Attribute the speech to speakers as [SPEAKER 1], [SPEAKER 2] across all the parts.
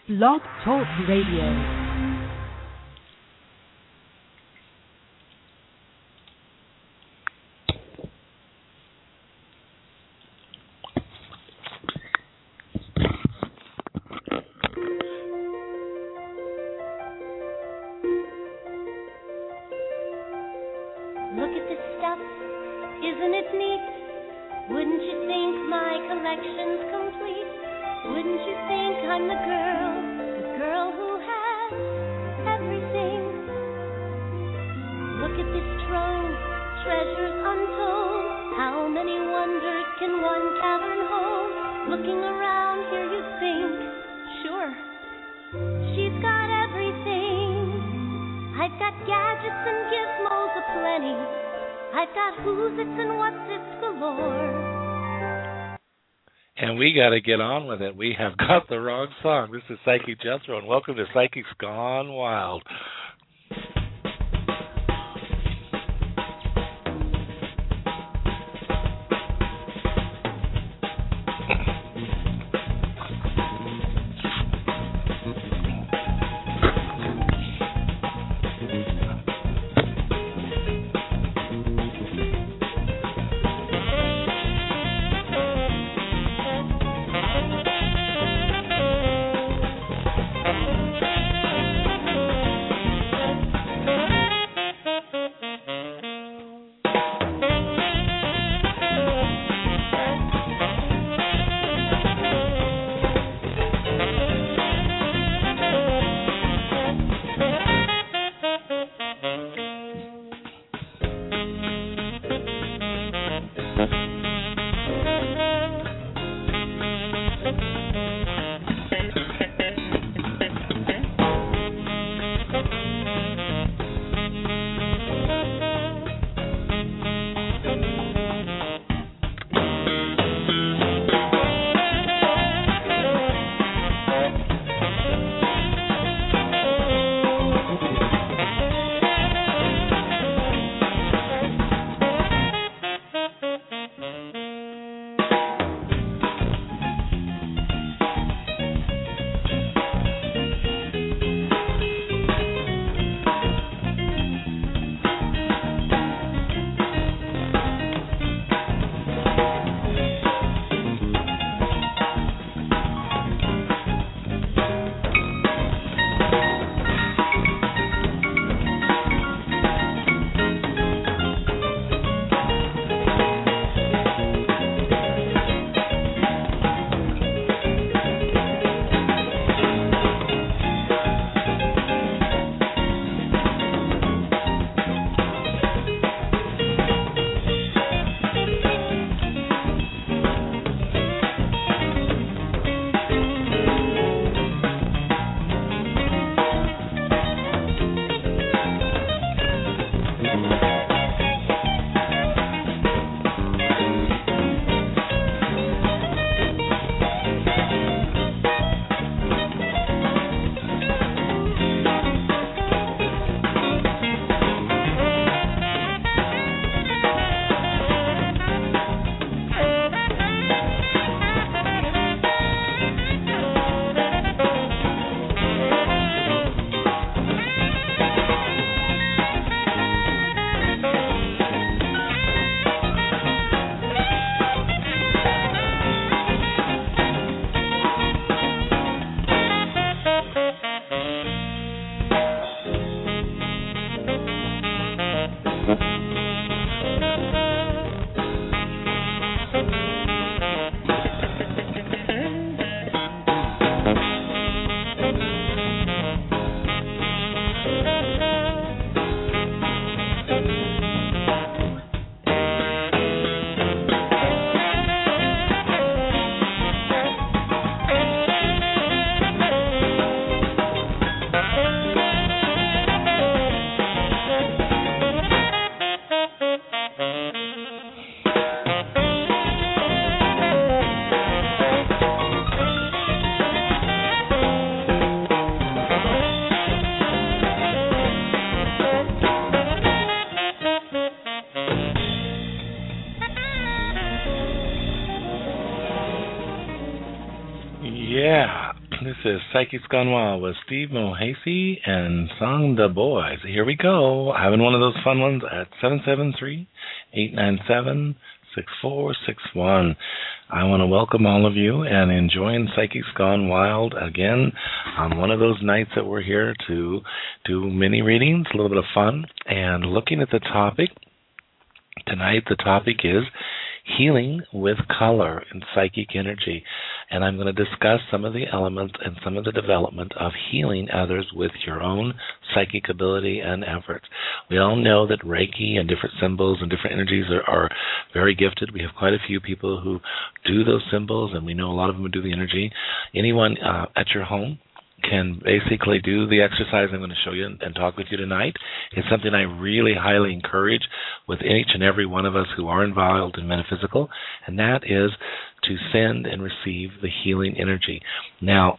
[SPEAKER 1] Blog Talk Radio.
[SPEAKER 2] And we got to get on with it. We have got the wrong song. This is Psychic Jethro, and welcome to Psychics Gone Wild. This is Psychics Gone Wild with Steve Mohasi and Song the Boys. Here we go, having one of those fun ones at 773-897-6461. I want to welcome all of you and enjoying Psychics Gone Wild again on one of those nights that we're here to do mini readings, a little bit of fun, and looking at the topic. Tonight the topic is healing with color and psychic energy, and I'm going to discuss some of the elements and some of the development of healing others with your own psychic ability and efforts. We all know that Reiki and different symbols and different energies are very gifted. We have quite a few people who do those symbols, and we know a lot of them who do the energy. Anyone at your home can basically do the exercise I'm going to show you and talk with you tonight. It's something I really highly encourage with each and every one of us who are involved in metaphysical, and that is to send and receive the healing energy. Now,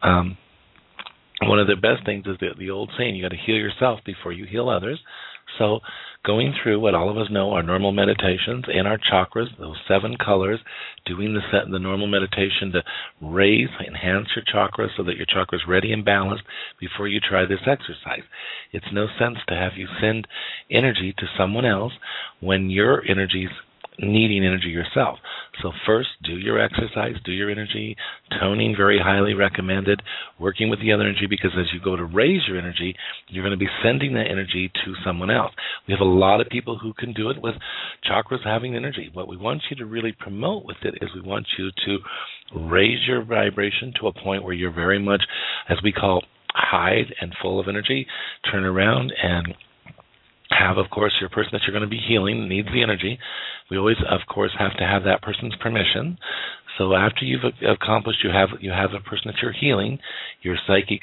[SPEAKER 2] one of the best things is the old saying, you got to heal yourself before you heal others. So going through what all of us know, our normal meditations in our chakras, those 7 colors, doing the normal meditation to raise, enhance your chakras so that your chakra is ready and balanced before you try this exercise. It's no sense to have you send energy to someone else when your energy's needing energy yourself. So first, do your exercise, do your energy, toning very highly recommended, working with the other energy, because as you go to raise your energy, you're going to be sending that energy to someone else. We have a lot of people who can do it with chakras having energy. What we want you to really promote with it is we want you to raise your vibration to a point where you're very much, as we call, high and full of energy. Turn around and have, of course, your person that you're going to be healing needs the energy. We always, of course, have to have that person's permission. So after you've accomplished, you have a person that you're healing, your psychic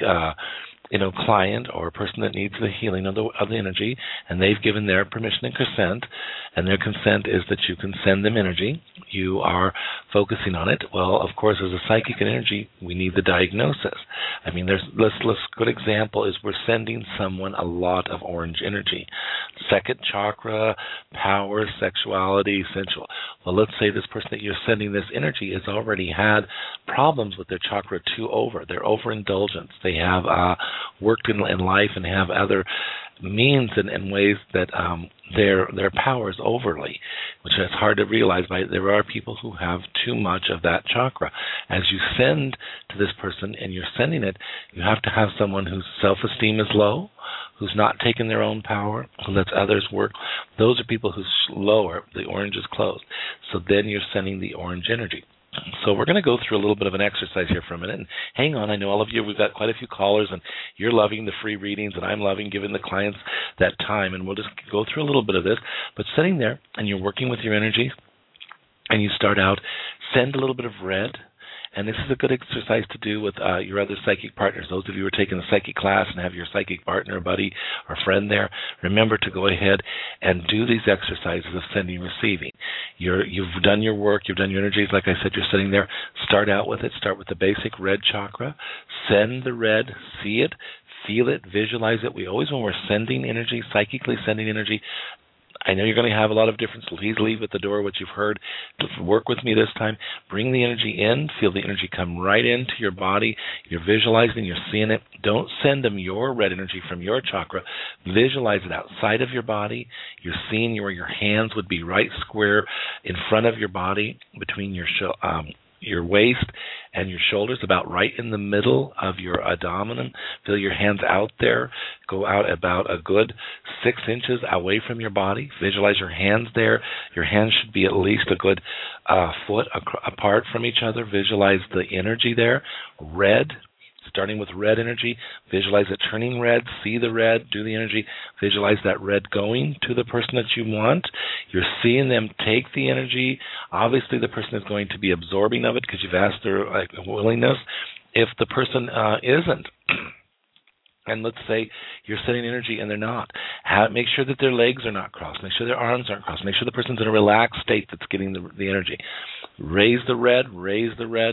[SPEAKER 2] client or a person that needs the healing of the energy, and they've given their permission and consent, and their consent is that you can send them energy. You are focusing on it. Well, of course, as a psychic and energy, we need the diagnosis. I mean, let's good example is we're sending someone a lot of orange energy. Second chakra, power, sexuality, sensual. Well, let's say this person that you're sending this energy has already had problems with their chakra 2 over. They're overindulgence. They have worked in life and have other means and ways that their power is overly, which is hard to realize. There are people who have too much of that chakra. As you send to this person and you're sending it, you have to have someone whose self-esteem is low, who's not taking their own power, who lets others work. Those are people who's lower, the orange is closed. So then you're sending the orange energy. So we're going to go through a little bit of an exercise here for a minute. And hang on, I know all of you, we've got quite a few callers, and you're loving the free readings, and I'm loving giving the clients that time. And we'll just go through a little bit of this. But sitting there, and you're working with your energy, and you start out, send a little bit of red. And this is a good exercise to do with your other psychic partners. Those of you who are taking a psychic class and have your psychic partner, buddy, or friend there, remember to go ahead and do these exercises of sending and receiving. You've done your work, you've done your energies. Like I said, you're sitting there. Start out with it. Start with the basic red chakra. Send the red. See it. Feel it. Visualize it. We always, when we're sending energy, psychically sending energy, I know you're going to have a lot of difference. Please leave at the door what you've heard. Work with me this time. Bring the energy in. Feel the energy come right into your body. You're visualizing. You're seeing it. Don't send them your red energy from your chakra. Visualize it outside of your body. You're seeing where your hands would be right square in front of your body, between your waist and your shoulders, about right in the middle of your abdomen. Feel your hands out there. Go out about a good 6 inches away from your body. Visualize your hands there. Your hands should be at least a good foot apart from each other. Visualize the energy there. Red. Starting with red energy, visualize it turning red, see the red, do the energy, visualize that red going to the person that you want. You're seeing them take the energy. Obviously, the person is going to be absorbing of it because you've asked their willingness. If the person isn't, and let's say you're sending energy and they're not, make sure that their legs are not crossed. Make sure their arms aren't crossed. Make sure the person's in a relaxed state that's getting the energy. Raise the red, raise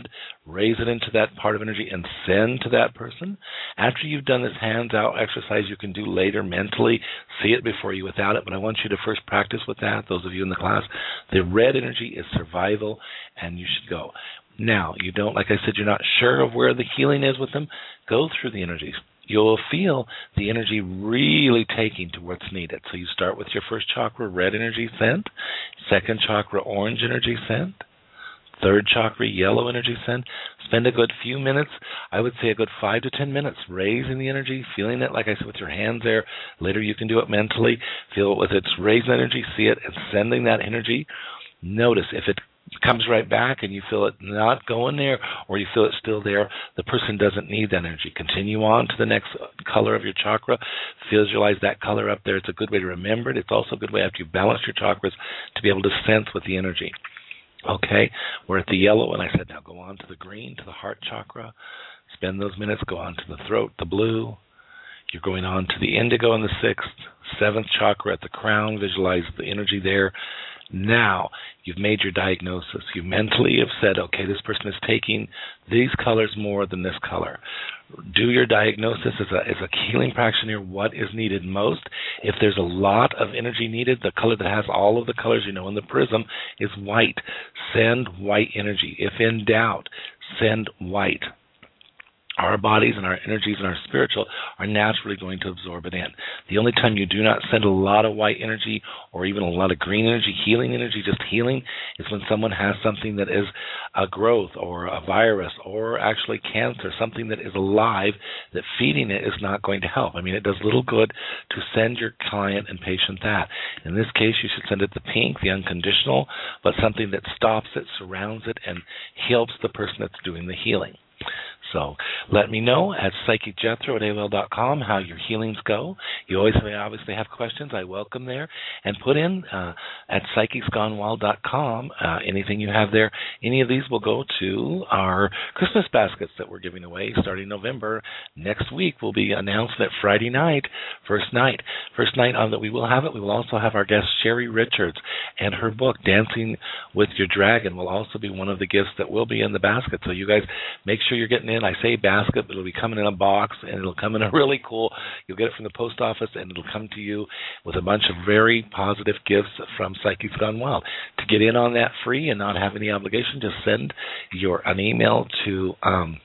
[SPEAKER 2] it into that part of energy and send to that person. After you've done this hands-out exercise you can do later mentally, see it before you without it, but I want you to first practice with that, those of you in the class. The red energy is survival, and you should go. Now, you don't, like I said, you're not sure of where the healing is with them. Go through the energies. You'll feel the energy really taking to what's needed. So you start with your first chakra, red energy sent. Second chakra, orange energy sent. Third chakra, yellow energy sent. Spend a good few minutes, I would say a good 5 to 10 minutes, raising the energy, feeling it, like I said, with your hands there. Later you can do it mentally. Feel it with its raised energy, see it, and sending that energy. Notice if it comes right back and you feel it not going there, or you feel it still there, the person doesn't need that energy. Continue on to the next color of your chakra. Visualize that color up there. It's a good way to remember it. It's also a good way after you balance your chakras to be able to sense with the energy. Okay, we're at the yellow, and I said now go on to the green, to the heart chakra. Spend those minutes. Go on to the throat, the blue. You're going on to the indigo in the 6th, 7th chakra at the crown. Visualize the energy there. Now you've made your diagnosis. You mentally have said, okay, this person is taking these colors more than this color. Do your diagnosis as a healing practitioner, what is needed most. If there's a lot of energy needed, the color that has all of the colors in the prism is white. Send white energy. If in doubt, send white. Our bodies and our energies and our spiritual are naturally going to absorb it in. The only time you do not send a lot of white energy or even a lot of green energy, healing energy, just healing, is when someone has something that is a growth or a virus or actually cancer, something that is alive, that feeding it is not going to help. I mean, it does little good to send your client and patient that. In this case, you should send it the pink, the unconditional, but something that stops it, surrounds it, and helps the person that's doing the healing. So let me know at psychicjethro@AOL.com how your healings go. You always obviously have questions. I welcome there. And put in at psychicsgonewild.com anything you have there. Any of these will go to our Christmas baskets that we're giving away starting November. Next week will be announced at Friday night, first night that we will have it. We will also have our guest Sherry Richards, and her book Dancing with Your Dragon will also be one of the gifts that will be in the basket. So you guys make sure you're getting in. I say basket, but it'll be coming in a box, and it'll come in a really cool, you'll get it from the post office, and it'll come to you with a bunch of very positive gifts from Psychics Gone Wild. To get in on that free and not have any obligation, just send an email to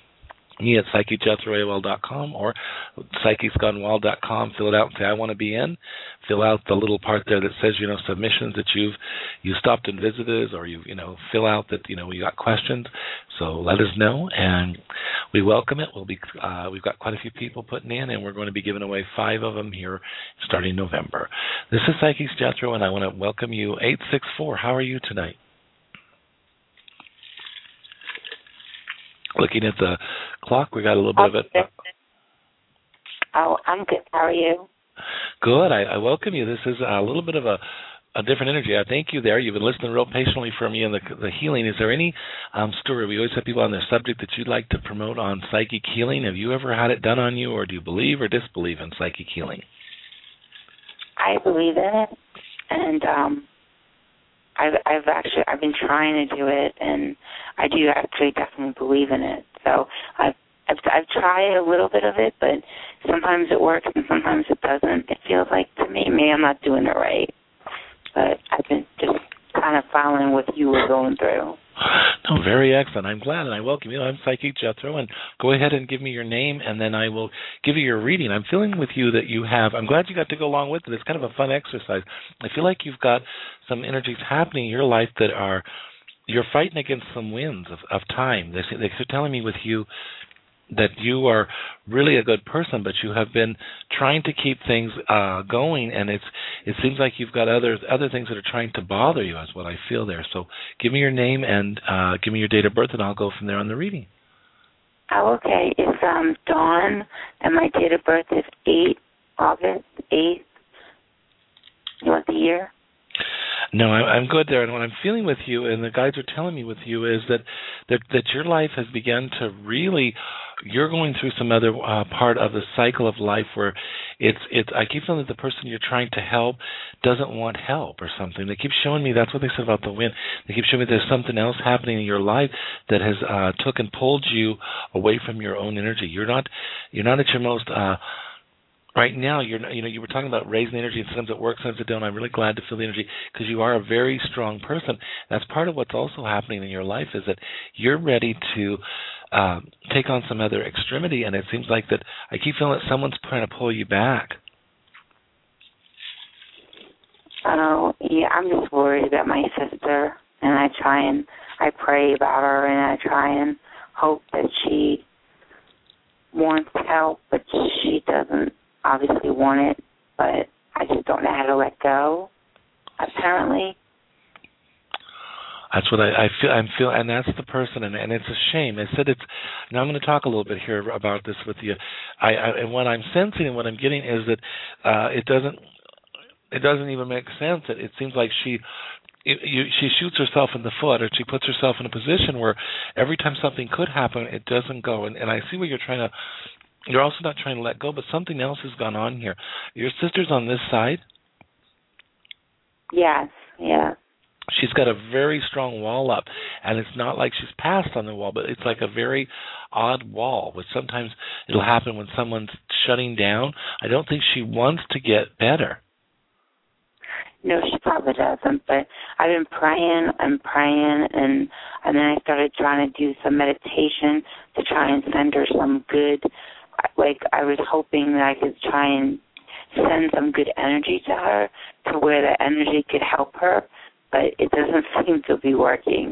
[SPEAKER 2] me at psychicsjethro@AOL.com or psychicsgonewild.com. Fill it out and say, I want to be in. Fill out the little part there that says, submissions that you stopped and visited, or you fill out that, you got questions. So let us know, and we welcome it. We've got quite a few people putting in, and we're going to be giving away 5 of them here starting November. This is Psychics Jethro, and I want to welcome you. 864, how are you tonight? Looking at the clock, we got a little bit of it.
[SPEAKER 3] Oh, I'm good. How are you?
[SPEAKER 2] Good. I welcome you. This is a little bit of a different energy. I thank you there. You've been listening real patiently for me in the healing. Is there any story? We always have people on their subject that you'd like to promote on psychic healing. Have you ever had it done on you, or do you believe or disbelieve in psychic healing?
[SPEAKER 3] I believe in it, and I've been trying to do it, and I do actually definitely believe in it. So I've tried a little bit of it, but sometimes it works and sometimes it doesn't. It feels like to me, maybe I'm not doing it right. But I've been just kind of following what you were going through.
[SPEAKER 2] No, very excellent. I'm glad, and I welcome you. I'm Psychic Jethro, and go ahead and give me your name, and then I will give you your reading. I'm feeling with you that I'm glad you got to go along with it. It's kind of a fun exercise. I feel like you've got some energies happening in your life that you're fighting against some winds of time. They're telling me with you that you are really a good person, but you have been trying to keep things going, and it seems like you've got other things that are trying to bother you, is what I feel there. So give me your name and give me your date of birth, and I'll go from there on the reading.
[SPEAKER 3] Oh, okay. It's Dawn, and my date of birth is August 8th. You want the year?
[SPEAKER 2] No, I'm good there. And what I'm feeling with you, and the guides are telling me with you, is that your life has begun to really, you're going through some other part of the cycle of life where I keep feeling that the person you're trying to help doesn't want help or something. They keep showing me, that's what they said about the wind. They keep showing me there's something else happening in your life that has took and pulled you away from your own energy. You're not at your most right now, you were talking about raising the energy, and sometimes it works, sometimes it don't. I'm really glad to feel the energy because you are a very strong person. That's part of what's also happening in your life is that you're ready to take on some other extremity, and it seems like that I keep feeling that someone's trying to pull you back.
[SPEAKER 3] Oh, yeah, I'm just worried about my sister, and I pray about her, and I try and hope that she wants help, but she doesn't obviously want it, but I just don't know how to let go, apparently.
[SPEAKER 2] That's what I feel. And that's the person, and it's a shame. I said it's. Now I'm going to talk a little bit here about this with you. And what I'm sensing and what I'm getting is that it doesn't even make sense. It seems like she shoots herself in the foot, or she puts herself in a position where every time something could happen, it doesn't go. And I see where you're trying to. You're also not trying to let go, but something else has gone on here. Your sister's on this side.
[SPEAKER 3] Yes. Yeah.
[SPEAKER 2] She's got a very strong wall up, and it's not like she's passed on the wall, but it's like a very odd wall, which sometimes it'll happen when someone's shutting down. I don't think she wants to get better.
[SPEAKER 3] No, she probably doesn't, but I've been praying and praying, and then I started trying to do some meditation to try and send her some good, like I was hoping that I could try and send some good energy to her to where the energy could help her. But it doesn't seem to be working.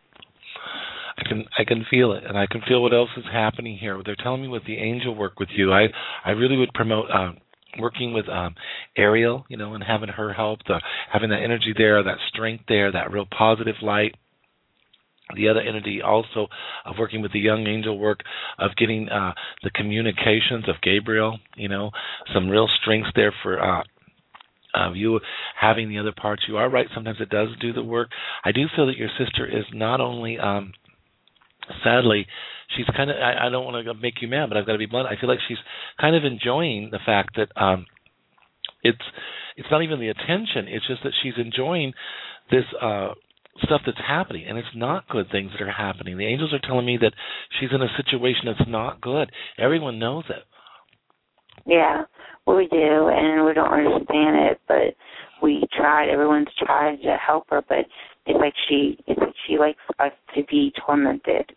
[SPEAKER 2] I can feel it, and I can feel what else is happening here. They're telling me with the angel work with you. I really would promote working with Ariel, and having her help, having that energy there, that strength there, that real positive light. The other entity also of working with the young angel work of getting the communications of Gabriel, some real strengths there for you having the other parts. You are right. Sometimes it does do the work. I do feel that your sister is not only, sadly, she's kind of, I don't want to make you mad, but I've got to be blunt. I feel like she's kind of enjoying the fact that it's not even the attention. It's just that she's enjoying this stuff that's happening, and it's not good things that are happening. The angels are telling me that she's in a situation that's not good. Everyone knows it.
[SPEAKER 3] Yeah, well, we do, and we don't understand it, but everyone's tried to help her, but it's like she likes us to be tormented.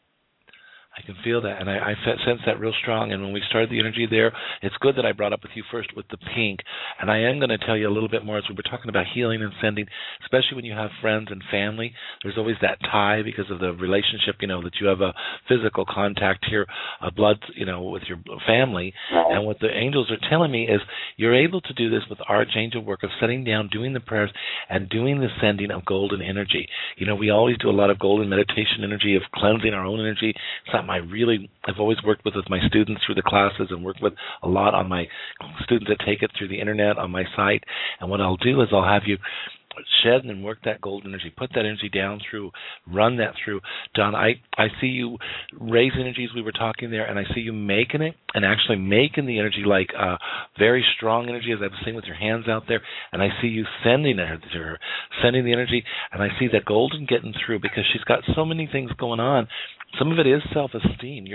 [SPEAKER 2] I can feel that, and I sense that real strong. And when we started the energy there, it's good that I brought up with you first with the pink. And I am going to tell you a little bit more as we were talking about healing and sending, especially when you have friends and family. There's always that tie because of the relationship, that you have a physical contact here, a blood, with your family. Right. And what the angels are telling me is you're able to do this with archangel work of sitting down, doing the prayers, and doing the sending of golden energy. We always do a lot of golden meditation energy of cleansing our own energy. It's not I've always worked with my students through the classes and worked with a lot on my students that take it through the internet on my site. And what I'll do is I'll have you shed and work that golden energy, put that energy down through, run that through. Don, I see you raise energies. We were talking there, and I see you making it and actually making the energy like very strong energy, as I was saying, with your hands out there. And I see you sending it to her, sending the energy, and I see that golden getting through because she's got so many things going on. Some of it is self-esteem.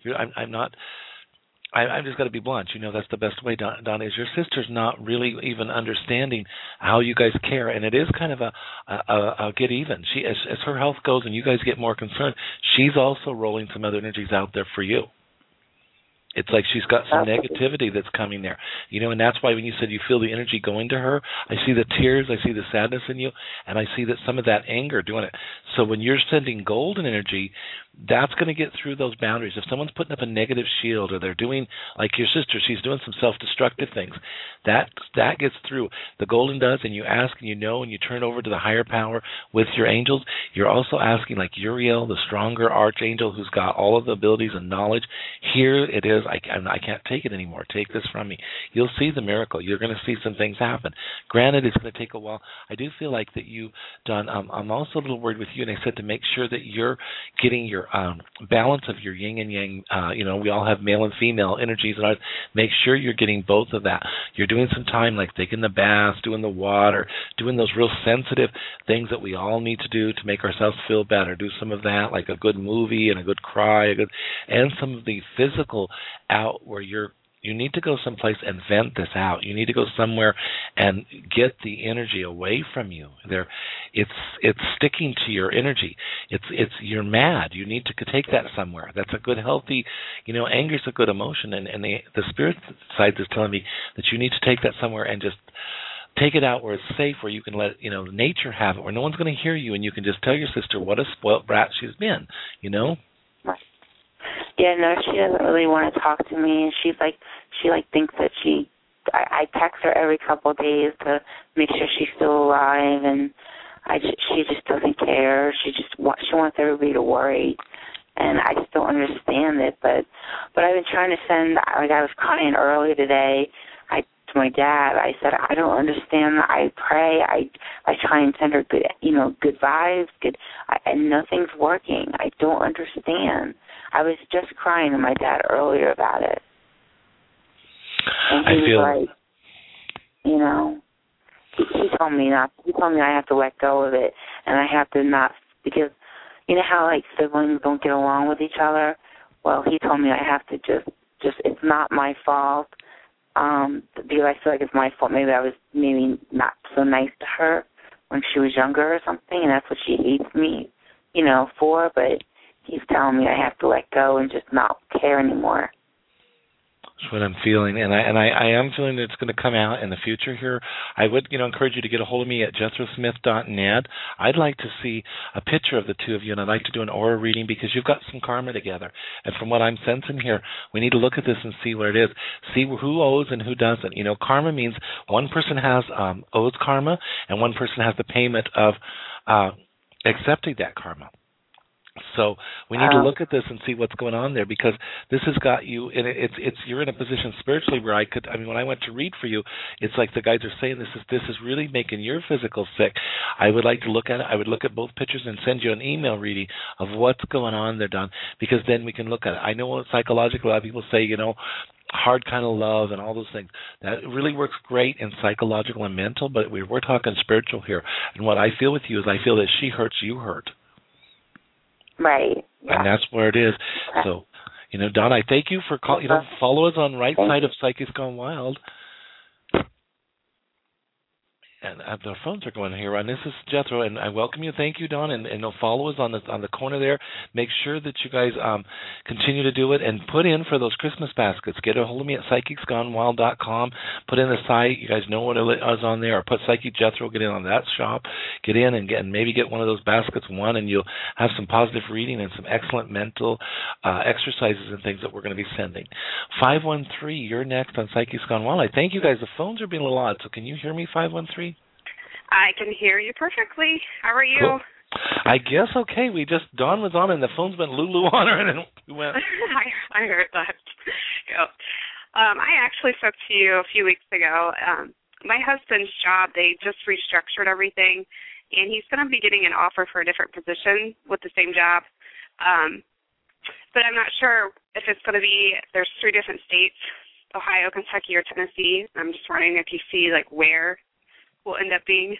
[SPEAKER 2] I'm just got to be blunt. That's the best way, Don, is your sister's not really even understanding how you guys care, and it is kind of a get even. She, as her health goes and you guys get more concerned, she's also rolling some other energies out there for you. It's like she's got some negativity that's coming there, and that's why when you said you feel the energy going to her, I see the tears, I see the sadness in you, and I see that some of that anger doing it. So when you're sending golden energy, that's going to get through those boundaries. If someone's putting up a negative shield or they're doing, like your sister, she's doing some self-destructive things, that gets through. The golden does, and you ask and and you turn over to the higher power with your angels. You're also asking, like Uriel, the stronger archangel who's got all of the abilities and knowledge, here it is. I can't take it anymore. Take this from me. You'll see the miracle. You're going to see some things happen. Granted, it's going to take a while. I do feel like that you, Don, I'm also a little worried with you, and I said to make sure that you're getting your balance of your yin and yang. We all have male and female energies, and make sure you're getting both of that. You're doing some time like taking the bath, doing the water, doing those real sensitive things that we all need to do to make ourselves feel better. Do some of that, like a good movie and a good cry, and some of the physical out where you're You need to go someplace and vent this out. You need to go somewhere and get the energy away from you. It's sticking to your energy. It's you're mad. You need to take that somewhere. That's a good, healthy, anger's a good emotion, and the spirit side is telling me that you need to take that somewhere and just take it out where it's safe, where you can let nature have it, where no one's going to hear you, and you can just tell your sister what a spoilt brat she's been.
[SPEAKER 3] Yeah, no, she doesn't really want to talk to me, and she thinks that I text her every couple of days to make sure she's still alive, and she just doesn't care. She wants everybody to worry, and I just don't understand it. But I've been trying to send. I was crying earlier today. To my dad, I said, I don't understand. I pray. I try and send her good, good vibes, and nothing's working. I don't understand. I was just crying to my dad earlier about it, and he was like, he told me not. He told me I have to let go of it, and I have to not, because how siblings don't get along with each other. Well, he told me I have to just it's not my fault. Because I feel like it's my fault. Maybe I was not so nice to her when she was younger or something, and that's what she hates me, for. But he's telling me I have to let go and just not care anymore.
[SPEAKER 2] That's what I'm feeling, and I am feeling that it's going to come out in the future here. I would, encourage you to get a hold of me at JethroSmith.net. I'd like to see a picture of the two of you, and I'd like to do an aura reading because you've got some karma together. And from what I'm sensing here, we need to look at this and see where it is. See who owes and who doesn't. Karma means one person has owes karma, and one person has the payment of accepting that karma. So we need to look at this and see what's going on there, because this has got you, and you're in a position spiritually where when I went to read for you, it's like the guys are saying this is really making your physical sick. I would like to look at it. I would look at both pictures and send you an email reading of what's going on there, Don, because then we can look at it. I know psychologically a lot of people say, hard kind of love and all those things. That really works great in psychological and mental, but we're talking spiritual here. And what I feel with you is I feel that she hurts, you hurt.
[SPEAKER 3] Right. Yeah.
[SPEAKER 2] And that's where it is. So, Don, I thank you for calling. Follow us on Right Side of Psychics Gone Wild. And the phones are going here. And this is Jethro, and I welcome you. Thank you, Don, and follow us on the corner there. Make sure that you guys continue to do it and put in for those Christmas baskets. Get a hold of me at PsychicsGoneWild.com. Put in the site. You guys know what it is on there. Or put Psychic Jethro. Get in on that shop. Get in and maybe get one of those baskets, and you'll have some positive reading and some excellent mental exercises and things that we're going to be sending. 513, you're next on Psychics Gone Wild. I thank you guys. The phones are being a little odd, so can you hear me, 513?
[SPEAKER 4] I can hear you perfectly. How are you?
[SPEAKER 2] Cool. I guess okay. Dawn was on and the phone's went Lulu on her, and then we went.
[SPEAKER 4] I heard that. Yeah. I actually spoke to you a few weeks ago. My husband's job, they just restructured everything, and he's going to be getting an offer for a different position with the same job. But I'm not sure if it's going to be, there's 3 different states, Ohio, Kentucky, or Tennessee. I'm just wondering if you see where will end up being.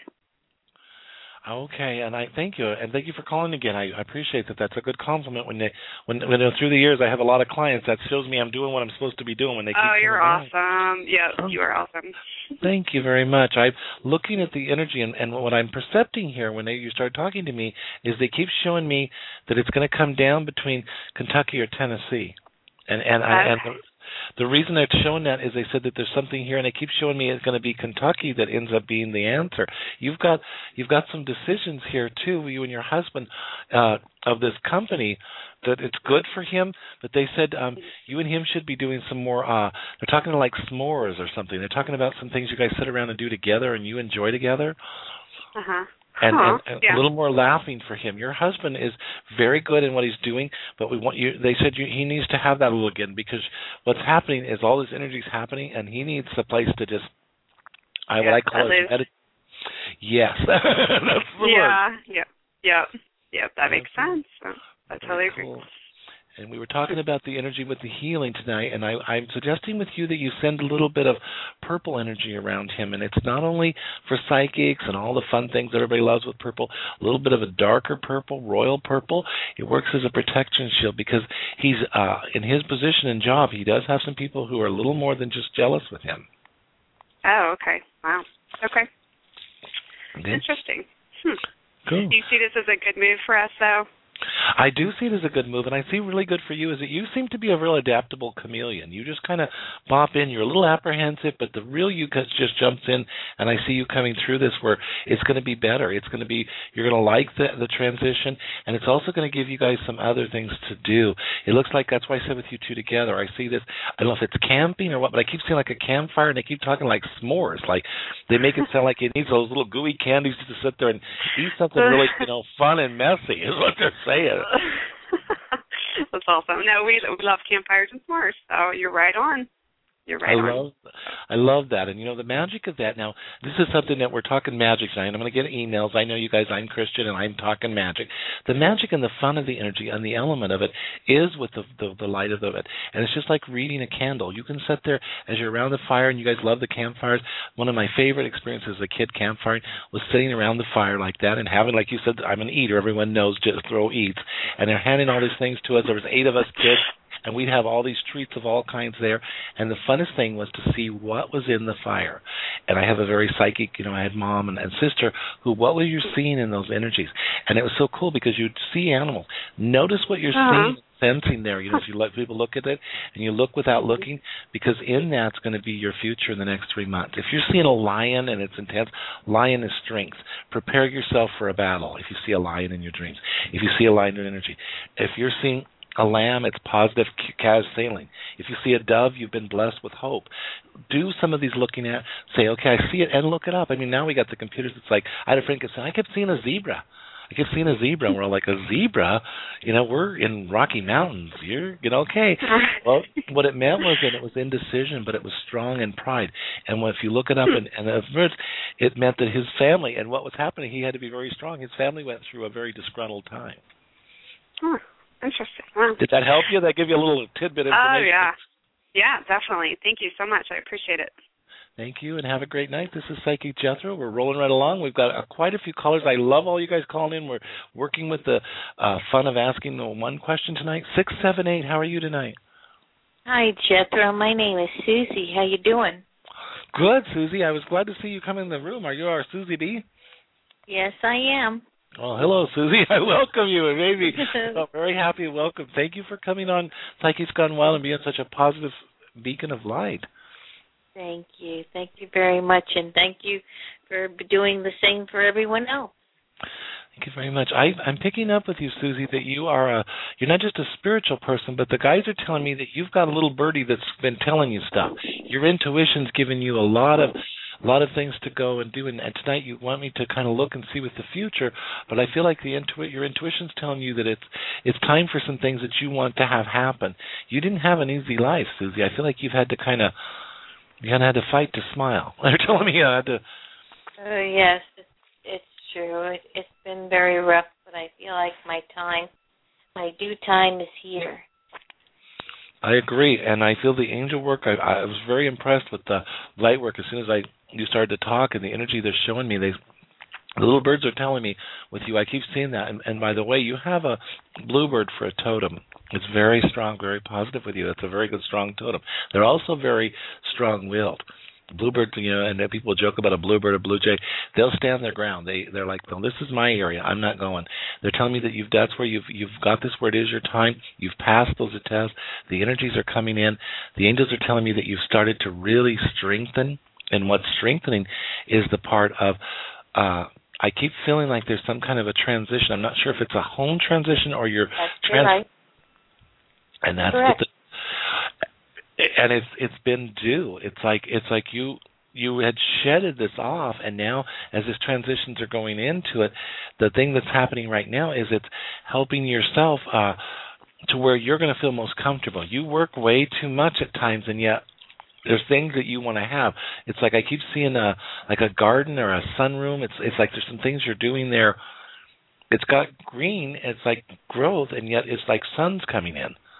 [SPEAKER 2] Okay, and I thank you, and thank you for calling again. I appreciate that. That's a good compliment. When through the years I have a lot of clients, that shows me I'm doing what I'm supposed to be doing when they keep.
[SPEAKER 4] Oh, you're awesome. Yeah, you are awesome.
[SPEAKER 2] Thank you very much. I'm looking at the energy, and what I'm percepting here when you start talking to me is they keep showing me that it's going to come down between Kentucky or Tennessee, and the reason they're showing that is they said that there's something here, and they keep showing me it's going to be Kentucky that ends up being the answer. You've got some decisions here too, you and your husband, of this company, that it's good for him. But they said you and him should be doing some more. They're talking like s'mores or something. They're talking about some things you guys sit around and do together, and you enjoy together. And a little more laughing for him. Your husband is very good in what he's doing, but we want you. They said he needs to have that a little again, because what's happening is all this energy is happening, and he needs a place to just. What I call it. Yes, that's the word.
[SPEAKER 4] Yeah. That makes sense. I totally agree.
[SPEAKER 2] And we were talking about the energy with the healing tonight, and I'm suggesting with you that you send a little bit of purple energy around him. And it's not only for psychics and all the fun things that everybody loves with purple, a little bit of a darker purple, royal purple. It works as a protection shield because he's in his position and job, he does have some people who are a little more than just jealous with him.
[SPEAKER 4] Oh, okay. Wow. Okay. Interesting.
[SPEAKER 2] Cool.
[SPEAKER 4] Do you see this as a good move for us, though?
[SPEAKER 2] I do see it as a good move, and I see really good for you is that you seem to be a real adaptable chameleon. You just kind of bop in. You're a little apprehensive, but the real you just jumps in, and I see you coming through this where it's going to be better. It's going to be, you're going to like the transition, and it's also going to give you guys some other things to do. It looks like that's why I said with you two together. I see this, I don't know if it's camping or what, but I keep seeing like a campfire, and they keep talking like s'mores. Like they make it sound like it needs those little gooey candies to sit there and eat something really, fun and messy is what they're saying.
[SPEAKER 4] That's awesome. No, we love campfires and s'mores, so you're right on. You're right on.
[SPEAKER 2] I love that. And, the magic of that. Now, this is something that we're talking magic tonight. I'm going to get emails. I know you guys, I'm Christian, and I'm talking magic. The magic and the fun of the energy and the element of it is with the light of it. And it's just like reading a candle. You can sit there as you're around the fire, and you guys love the campfires. One of my favorite experiences as a kid campfiring was sitting around the fire like that and having, like you said, I'm an eater. Everyone knows Jethro eats. And they're handing all these things to us. There was 8 of us kids. And we'd have all these treats of all kinds there. And the funnest thing was to see what was in the fire. And I have a very psychic, I had mom and sister who, what were you seeing in those energies? And it was so cool because you'd see animals. Notice what you're seeing, sensing there. If you let people look at it and you look without looking, because in that's going to be your future in the next 3 months. If you're seeing a lion and it's intense, lion is strength. Prepare yourself for a battle if you see a lion in your dreams. If you see a lion in energy. If you're seeing a lamb, it's positive Kaz sailing. If you see a dove, you've been blessed with hope. Do some of these looking at, say, okay, I see it, and look it up. I mean, now we got the computers. It's like, I had a friend who said, I kept seeing a zebra. And we're like, a zebra? We're in Rocky Mountains. You're, okay. Well, what it meant was that it was indecision, but it was strong in pride. And if you look it up, and it meant that his family, and what was happening, he had to be very strong. His family went through a very disgruntled time.
[SPEAKER 4] Interesting. Wow.
[SPEAKER 2] Did that help you? Did that give you a little tidbit of information?
[SPEAKER 4] Oh, yeah. Yeah, definitely. Thank you so much. I appreciate it.
[SPEAKER 2] Thank you, and have a great night. This is Psychic Jethro. We're rolling right along. We've got quite a few callers. I love all you guys calling in. We're working with the fun of asking the one question tonight. 678, how are you tonight?
[SPEAKER 5] Hi, Jethro. My name is Susie. How you doing?
[SPEAKER 2] Good, Susie. I was glad to see you come in the room. Are you our Susie B?
[SPEAKER 5] Yes, I am.
[SPEAKER 2] Well, hello, Susie. I welcome you. And maybe I'm very happy and welcome. Thank you for coming on Psychics Gone Wild and being such a positive beacon of light.
[SPEAKER 5] Thank you. Thank you very much, and thank you for doing the same for everyone else.
[SPEAKER 2] Thank you very much. I'm picking up with you, Susie, that you're not just a spiritual person, but the guys are telling me that you've got a little birdie that's been telling you stuff. Your intuition's giving you a lot of things to go and do, and tonight you want me to kind of look and see with the future, but I feel like your intuition's telling you that it's time for some things that you want to have happen. You didn't have an easy life, Susie. I feel like you had to fight to smile. They're telling me you had to.
[SPEAKER 5] Yes, it's true. It's been very rough, but I feel like my due time is here.
[SPEAKER 2] I agree, and I feel the angel work. I was very impressed with the light work. As soon as you started to talk and the energy they're showing me, the little birds are telling me with you. I keep seeing that. And by the way, you have a bluebird for a totem. It's very strong, very positive with you. That's a very good, strong totem. They're also very strong-willed. Bluebird, and people joke about a bluebird, a blue jay. They'll stand their ground. They're like, no, this is my area. I'm not going. They're telling me that that's where you've got this where it is your time. You've passed those tests. The energies are coming in. The angels are telling me that you've started to really strengthen. And what's strengthening is the part of, I keep feeling like there's some kind of a transition. I'm not sure if it's a home transition or you're
[SPEAKER 5] right.
[SPEAKER 2] And that's
[SPEAKER 5] correct.
[SPEAKER 2] And it's been due. It's like you had shedded this off, and now as these transitions are going into it, the thing that's happening right now is it's helping yourself to where you're going to feel most comfortable. You work way too much at times, and yet there's things that you want to have. It's like I keep seeing a garden or a sunroom. It's like there's some things you're doing there. It's got green. It's like growth, and yet it's like sun's coming in.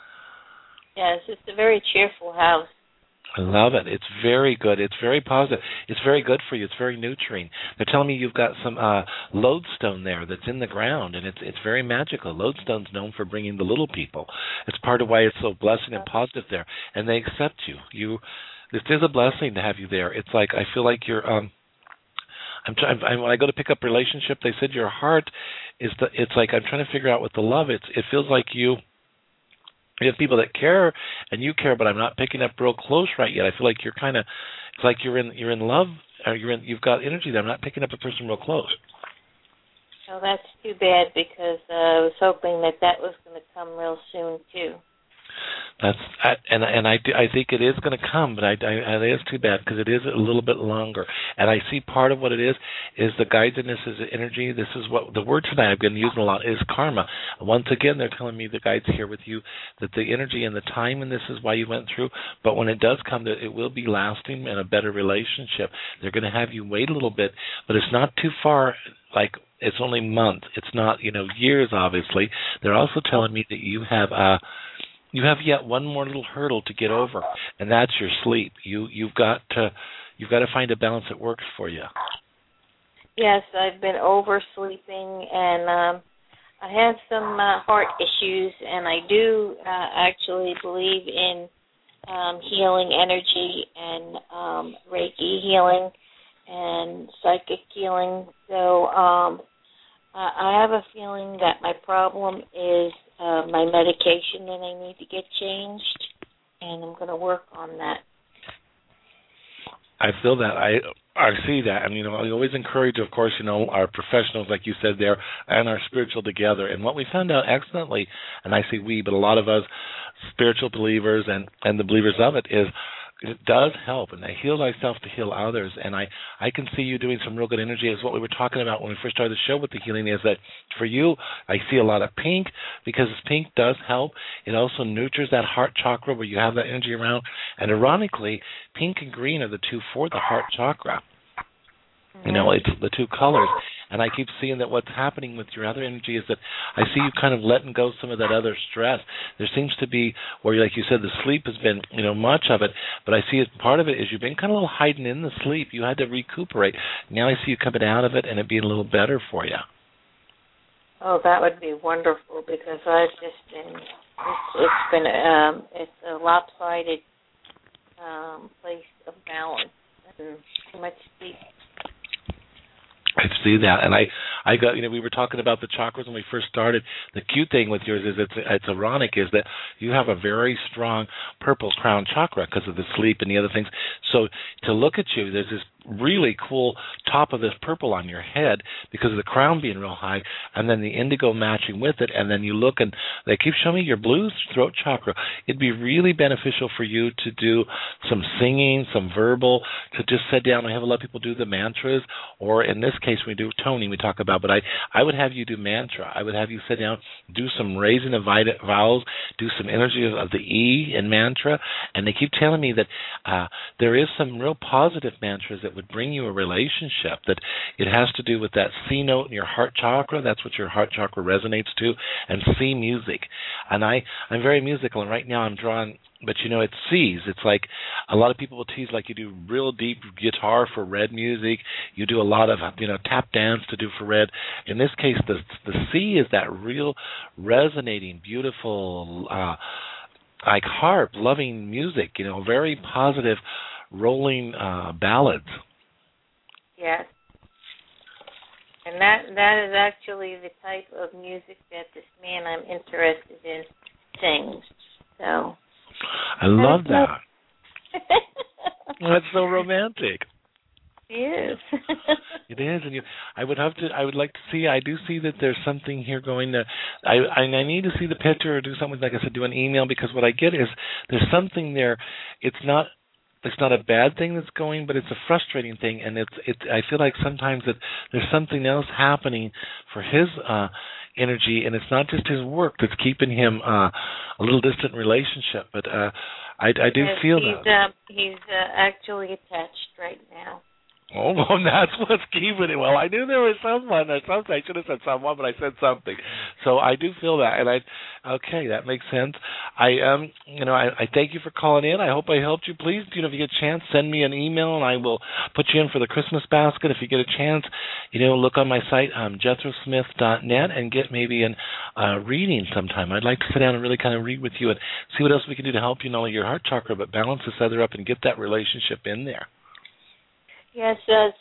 [SPEAKER 5] Yes, it's a very cheerful house.
[SPEAKER 2] I love it. It's very good. It's very positive. It's very good for you. It's very nurturing. They're telling me you've got some lodestone there that's in the ground, and it's very magical. Lodestone's known for bringing the little people. It's part of why it's so blessing and positive there, and they accept you. This is a blessing to have you there. It's like I feel like you're. When I go to pick up relationship, they said your heart is the. It's like I'm trying to figure out what the love. It feels like you. You have people that care and you care, but I'm not picking up real close right yet. I feel like you're kind of, it's like you're in love, or you've got energy there. I'm not picking up a person real close.
[SPEAKER 5] Well, that's too bad because I was hoping that was going to come real soon too.
[SPEAKER 2] I think it is going to come, but it is too bad because it is a little bit longer. And I see part of what it is the guidedness, is the energy. This is what the word tonight I've been using a lot is karma. Once again, they're telling me the guides here with you that the energy and the time in this is why you went through. But when it does come, it will be lasting and a better relationship. They're going to have you wait a little bit, but it's not too far. Like it's only months. It's not years. Obviously, they're also telling me that you have yet one more little hurdle to get over, and that's your sleep. You've got to find a balance that works for you.
[SPEAKER 5] Yes, I've been oversleeping, and I have some heart issues, and I do actually believe in healing energy and Reiki healing and psychic healing. So I have a feeling that my problem is my medication that I need to get changed, and I'm going to work on that.
[SPEAKER 2] I feel that. I see that. And, I always encourage, of course, our professionals, like you said there, and our spiritual together. And what we found out excellently, and I say we, but a lot of us spiritual believers and the believers of it, is it does help, and I heal thyself to heal others. And I can see you doing some real good energy. Is what we were talking about when we first started the show with the healing, is that for you, I see a lot of pink, because pink does help. It also nurtures that heart chakra where you have that energy around. And ironically, pink and green are the two for the heart chakra. It's the two colors. And I keep seeing that what's happening with your other energy is that I see you kind of letting go some of that other stress. There seems to be, where, like you said, the sleep has been, much of it, but I see it, part of it is you've been kind of a little hiding in the sleep. You had to recuperate. Now I see you coming out of it and it being a little better for you.
[SPEAKER 5] Oh, that would be wonderful, because I've just been, it's a lopsided place of balance and too much sleep.
[SPEAKER 2] I see that, and I got, we were talking about the chakras when we first started. The cute thing with yours is it's ironic, is that you have a very strong purple crown chakra because of the sleep and the other things. So to look at you, there's this really cool top of this purple on your head because of the crown being real high, and then the indigo matching with it, and then you look and they keep showing me your blue throat chakra. It'd be really beneficial for you to do some singing, some verbal, to just sit down. I have a lot of people do the mantras, or in this case we do toning, we talk about, but I would have you do mantra. I would have you sit down, do some raising of vowels, do some energy of the E in mantra, and they keep telling me that there is some real positive mantras that would bring you a relationship, that it has to do with that C note in your heart chakra. That's what your heart chakra resonates to, and C music. And I'm very musical, and right now I'm drawing, but it's C's. It's like a lot of people will tease, like you do real deep guitar for red music. You do a lot of tap dance to do for red. In this case, the C is that real resonating, beautiful, like harp, loving music. Very positive, rolling ballads.
[SPEAKER 5] Yes. And that is actually the type of music that this man I'm interested in sings. So
[SPEAKER 2] I love that. That's so romantic.
[SPEAKER 5] It is.
[SPEAKER 2] It is, and I would like to see. I do see that there's something here going to. I need to see the picture or do something, like I said, do an email, because what I get is there's something there. It's not a bad thing that's going, but it's a frustrating thing, and I feel like sometimes that there's something else happening for his energy, and it's not just his work that's keeping him a little distant relationship. But I do feel that
[SPEAKER 5] he's actually attached right now.
[SPEAKER 2] Oh, well, that's what's keeping it. Well, I knew there was someone or something. I should have said someone, but I said something. So I do feel that, and okay, that makes sense. I thank you for calling in. I hope I helped you. Please, if you get a chance, send me an email, and I will put you in for the Christmas basket. If you get a chance, look on my site, JethroSmith.net, and get maybe a reading sometime. I'd like to sit down and really kind of read with you and see what else we can do to help you, not only your heart chakra, but balance this other up and get that relationship in there.
[SPEAKER 5] Yes,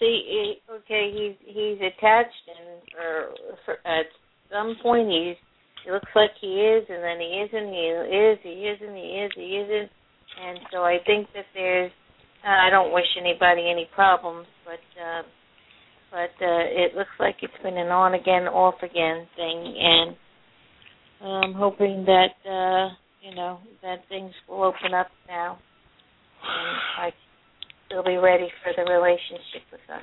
[SPEAKER 5] he's attached, and at some point he looks like he is, and then he isn't. He isn't. And so I think that there's. I don't wish anybody any problems, but it looks like it's been an on again, off again thing, and I'm hoping that that things will open up now, and they'll be ready for the relationship with us.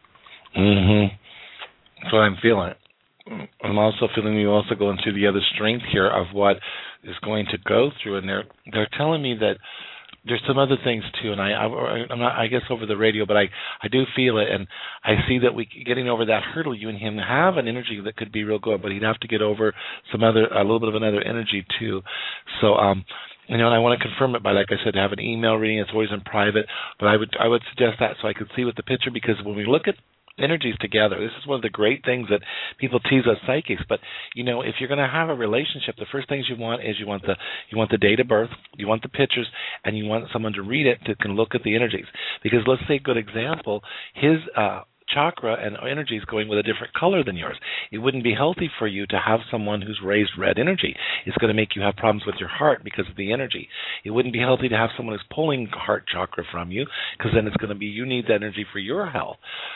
[SPEAKER 2] That's what I'm feeling. I'm also feeling you also going through the other strength here of what is going to go through, and they're telling me that there's some other things too, and I'm not, I guess, over the radio, but I do feel it, and I see that getting over that hurdle, you and him have an energy that could be real good, but he'd have to get over a little bit of another energy too. So, and I want to confirm it by, like I said, have an email reading. It's always in private, but I would suggest that so I could see with the picture, because when we look at energies together, this is one of the great things that people tease us psychics. But if you're going to have a relationship, the first things you want is you want the date of birth, you want the pictures, and you want someone to read it that can look at the energies. Because let's say, a good example, his chakra and energy is going with a different color than yours. It wouldn't be healthy for you to have someone who's raised red energy. It's going to make you have problems with your heart because of the energy. It wouldn't be healthy to have someone who's pulling heart chakra from you, because then it's going to be you need that energy for your health.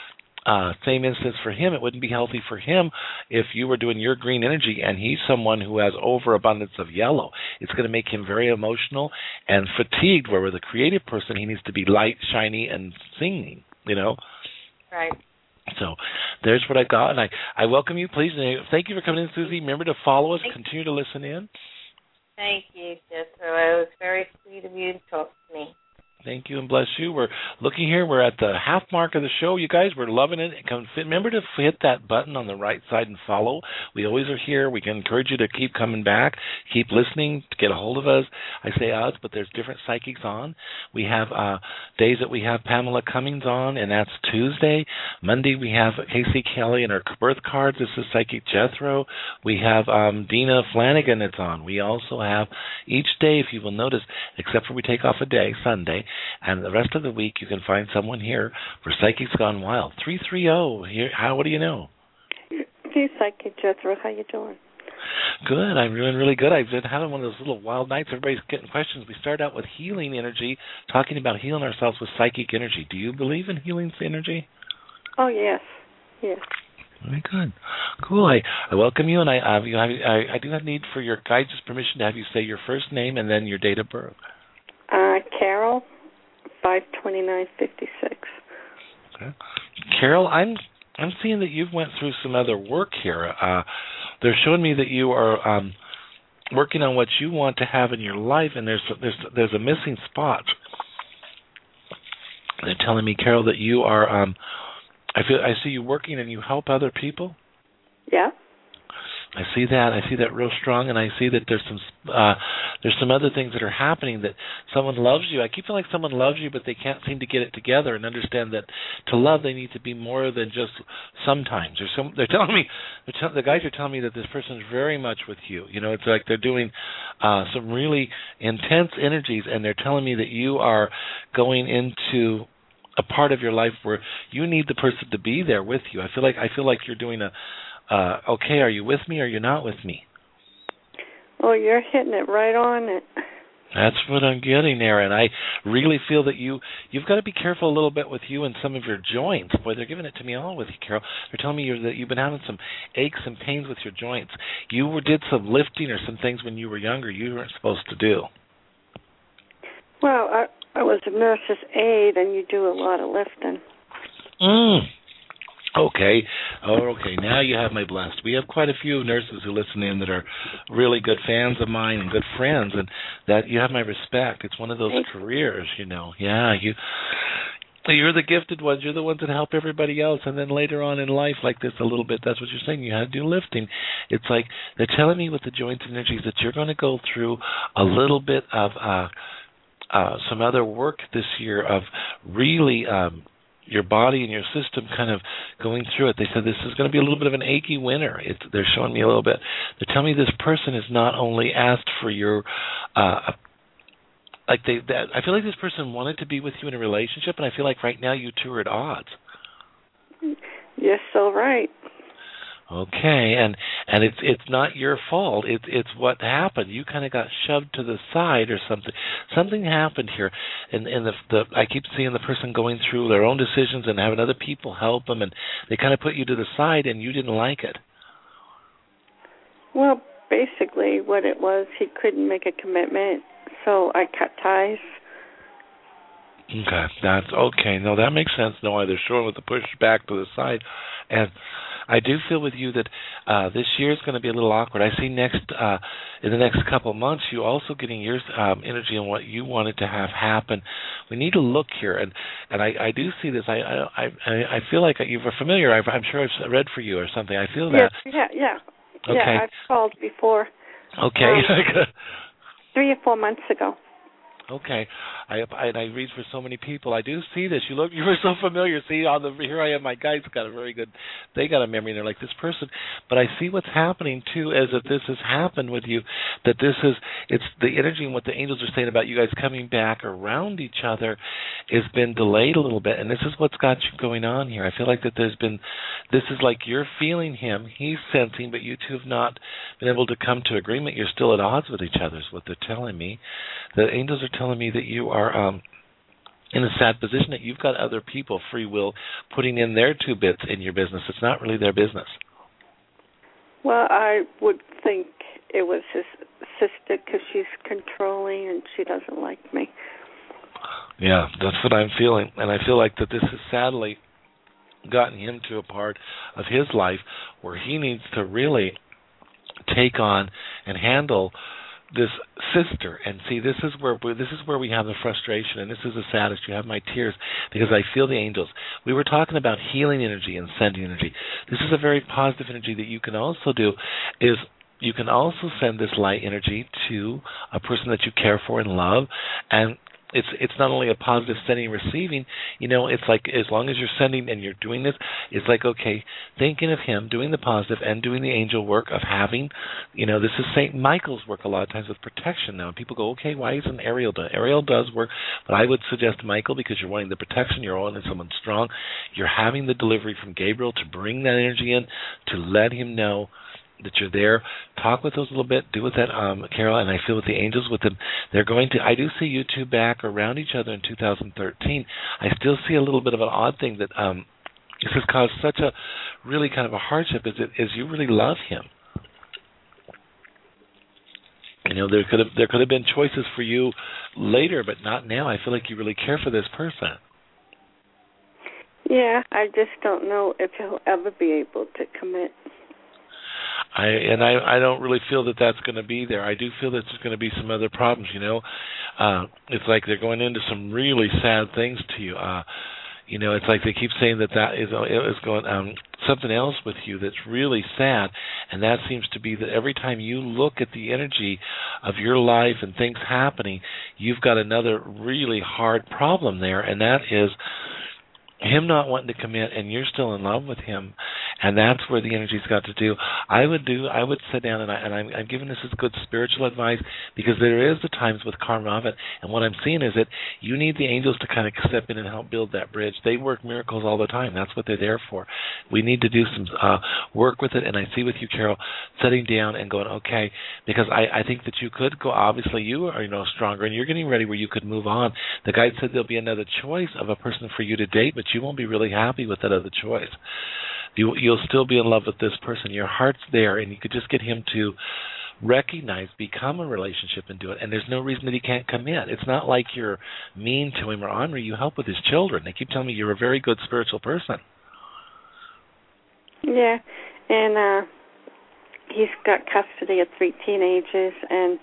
[SPEAKER 2] Same instance for him. It wouldn't be healthy for him if you were doing your green energy and he's someone who has overabundance of yellow. It's going to make him very emotional and fatigued, where with a creative person, he needs to be light, shiny, and singing,
[SPEAKER 5] Right.
[SPEAKER 2] So there's what I got, and I welcome you. Please, thank you for coming in, Susie. Remember to follow us. Continue to listen in.
[SPEAKER 5] Thank you, Jethro. It was very sweet of you to talk to me.
[SPEAKER 2] Thank you and bless you. We're looking here. We're at the half mark of the show, you guys. We're loving it. Remember to hit that button on the right side and follow. We always are here. We can encourage you to keep coming back, keep listening, to get a hold of us. I say us, but there's different psychics on. We have days that we have Pamela Cummings on, and that's Tuesday. Monday we have Casey Kelly and her birth cards. This is Psychic Jethro. We have Dina Flanagan that's on. We also have each day, if you will notice, except for we take off a day, Sunday, and the rest of the week you can find someone here for Psychics Gone Wild. 330. Here, what do you know?
[SPEAKER 6] Hey, Psychic Jethro, how you doing?
[SPEAKER 2] Good. I'm doing really good. I've been having one of those little wild nights. Everybody's getting questions. We start out with healing energy, talking about healing ourselves with psychic energy. Do you believe in healing energy?
[SPEAKER 6] Oh, yes. Yes.
[SPEAKER 2] Very good. Cool. I welcome you, and I do have need for your guide's permission to have you say your first name and then your date of birth.
[SPEAKER 6] Carol, 5/29/56.
[SPEAKER 2] Okay. Carol, I'm seeing that you've went through some other work here. They're showing me that you are working on what you want to have in your life, and there's a missing spot. They're telling me, Carol, that you are. I see you working and you help other people.
[SPEAKER 6] Yeah.
[SPEAKER 2] I see that real strong, and I see that there's some other things that are happening, that someone loves you. I keep feeling like someone loves you, but they can't seem to get it together and understand that to love they need to be more than just sometimes. They're telling me, the guys are telling me that this person is very much with you. It's like they're doing some really intense energies, and they're telling me that you are going into a part of your life where you need the person to be there with you. I feel like you're doing okay, are you with me or are you not with me?
[SPEAKER 6] Well, you're hitting it right on it.
[SPEAKER 2] That's what I'm getting there, and I really feel that you've got to be careful a little bit with you and some of your joints. Boy, they're giving it to me all with you, Carol. They're telling me that you've been having some aches and pains with your joints. You did some lifting or some things when you were younger you weren't supposed to do.
[SPEAKER 6] Well, I was a nurse's aide, and you do a lot of lifting.
[SPEAKER 2] Okay. Now you have my blessed. We have quite a few nurses who listen in that are really good fans of mine and good friends, and that you have my respect. It's one of those careers, Yeah, You're the gifted ones. You're the ones that help everybody else. And then later on in life, like this a little bit, that's what you're saying. You had to do lifting. It's like they're telling me with the joints energies that you're going to go through a little bit of some other work this year of really your body and your system kind of going through it. They said this is going to be a little bit of an achy winter. They're showing me a little bit. They're telling me this person has not only asked for your I feel like this person wanted to be with you in a relationship, and I feel like right now you two are at odds.
[SPEAKER 6] You're so right.
[SPEAKER 2] Okay, and it's not your fault. It's what happened. You kind of got shoved to the side or something. Something happened here, and I keep seeing the person going through their own decisions and having other people help them, and they kind of put you to the side, and you didn't like it.
[SPEAKER 6] Well, basically, what it was, he couldn't make a commitment. So I cut ties.
[SPEAKER 2] Okay, that's okay. No, that makes sense. No, they're showing with the push back to the side. And I do feel with you that this year is going to be a little awkward. I see in the next couple of months, you also getting your energy on what you wanted to have happen. We need to look here, and I do see this. I feel like you're familiar. I'm sure I've read for you or something. I feel that.
[SPEAKER 6] Yeah.
[SPEAKER 2] Okay.
[SPEAKER 6] Yeah, I've called before.
[SPEAKER 2] Okay.
[SPEAKER 6] 3 or 4 months ago.
[SPEAKER 2] Okay, I read for so many people. I do see this. You were so familiar. See, here I am. My guys got they got a memory. And they're like this person, but I see what's happening too, as if this has happened with you. That it's the energy and what the angels are saying about you guys coming back around each other has been delayed a little bit, and this is what's got you going on here. I feel like that this is like you're feeling him, he's sensing, but you two have not been able to come to agreement. You're still at odds with each other, is what they're telling me. The angels are telling me that you are in a sad position, that you've got other people, free will, putting in their 2 bits in your business. It's not really their business.
[SPEAKER 6] Well, I would think it was his sister because she's controlling and she doesn't like me.
[SPEAKER 2] Yeah, that's what I'm feeling. And I feel like that this has sadly gotten him to a part of his life where he needs to really take on and handle this sister. And see, this is where we have the frustration, and this is the saddest. You have my tears because I feel the angels. We were talking about healing energy and sending energy. This is a very positive energy that you can also do. Is you can also send this light energy to a person that you care for and love, and it's not only a positive sending and receiving. It's like as long as you're sending and you're doing this, it's like, okay, thinking of him, doing the positive and doing the angel work of having, this is St. Michael's work a lot of times with protection now. People go, okay, why isn't Ariel done? Ariel does work, but I would suggest Michael because you're wanting the protection, you're wanting someone strong. You're having the delivery from Gabriel to bring that energy in, to let him know that you're there. Talk with those a little bit. Do with that, Carol, and I feel with the angels with them. They're going to, I do see you two back around each other in 2013. I still see a little bit of an odd thing that this has caused such a really kind of a hardship is you really love him. There could have been choices for you later, but not now. I feel like you really care for this person.
[SPEAKER 6] Yeah, I just don't know if he'll ever be able to commit.
[SPEAKER 2] I don't really feel that that's going to be there. I do feel that there's going to be some other problems. It's like they're going into some really sad things to you. It's like they keep saying that is going something else with you that's really sad, and that seems to be that every time you look at the energy of your life and things happening, you've got another really hard problem there, and that is him not wanting to commit, and you're still in love with him, and that's where the energy's got to do. I would sit down, and I'm giving this as good spiritual advice because there is the times with Karmavat, and what I'm seeing is that you need the angels to kind of step in and help build that bridge. They work miracles all the time. That's what they're there for. We need to do some work with it, and I see with you, Carol, sitting down and going, okay, because I think that you could go, obviously you are stronger, and you're getting ready where you could move on. The guide said there'll be another choice of a person for you to date, but you won't be really happy with that other choice. You'll still be in love with this person. Your heart's there, and you could just get him to recognize, become a relationship and do it. And there's no reason that he can't commit. It's not like you're mean to him or ornery. You help with his children. They keep telling me you're a very good spiritual person.
[SPEAKER 6] Yeah, and he's got custody of 3 teenagers, and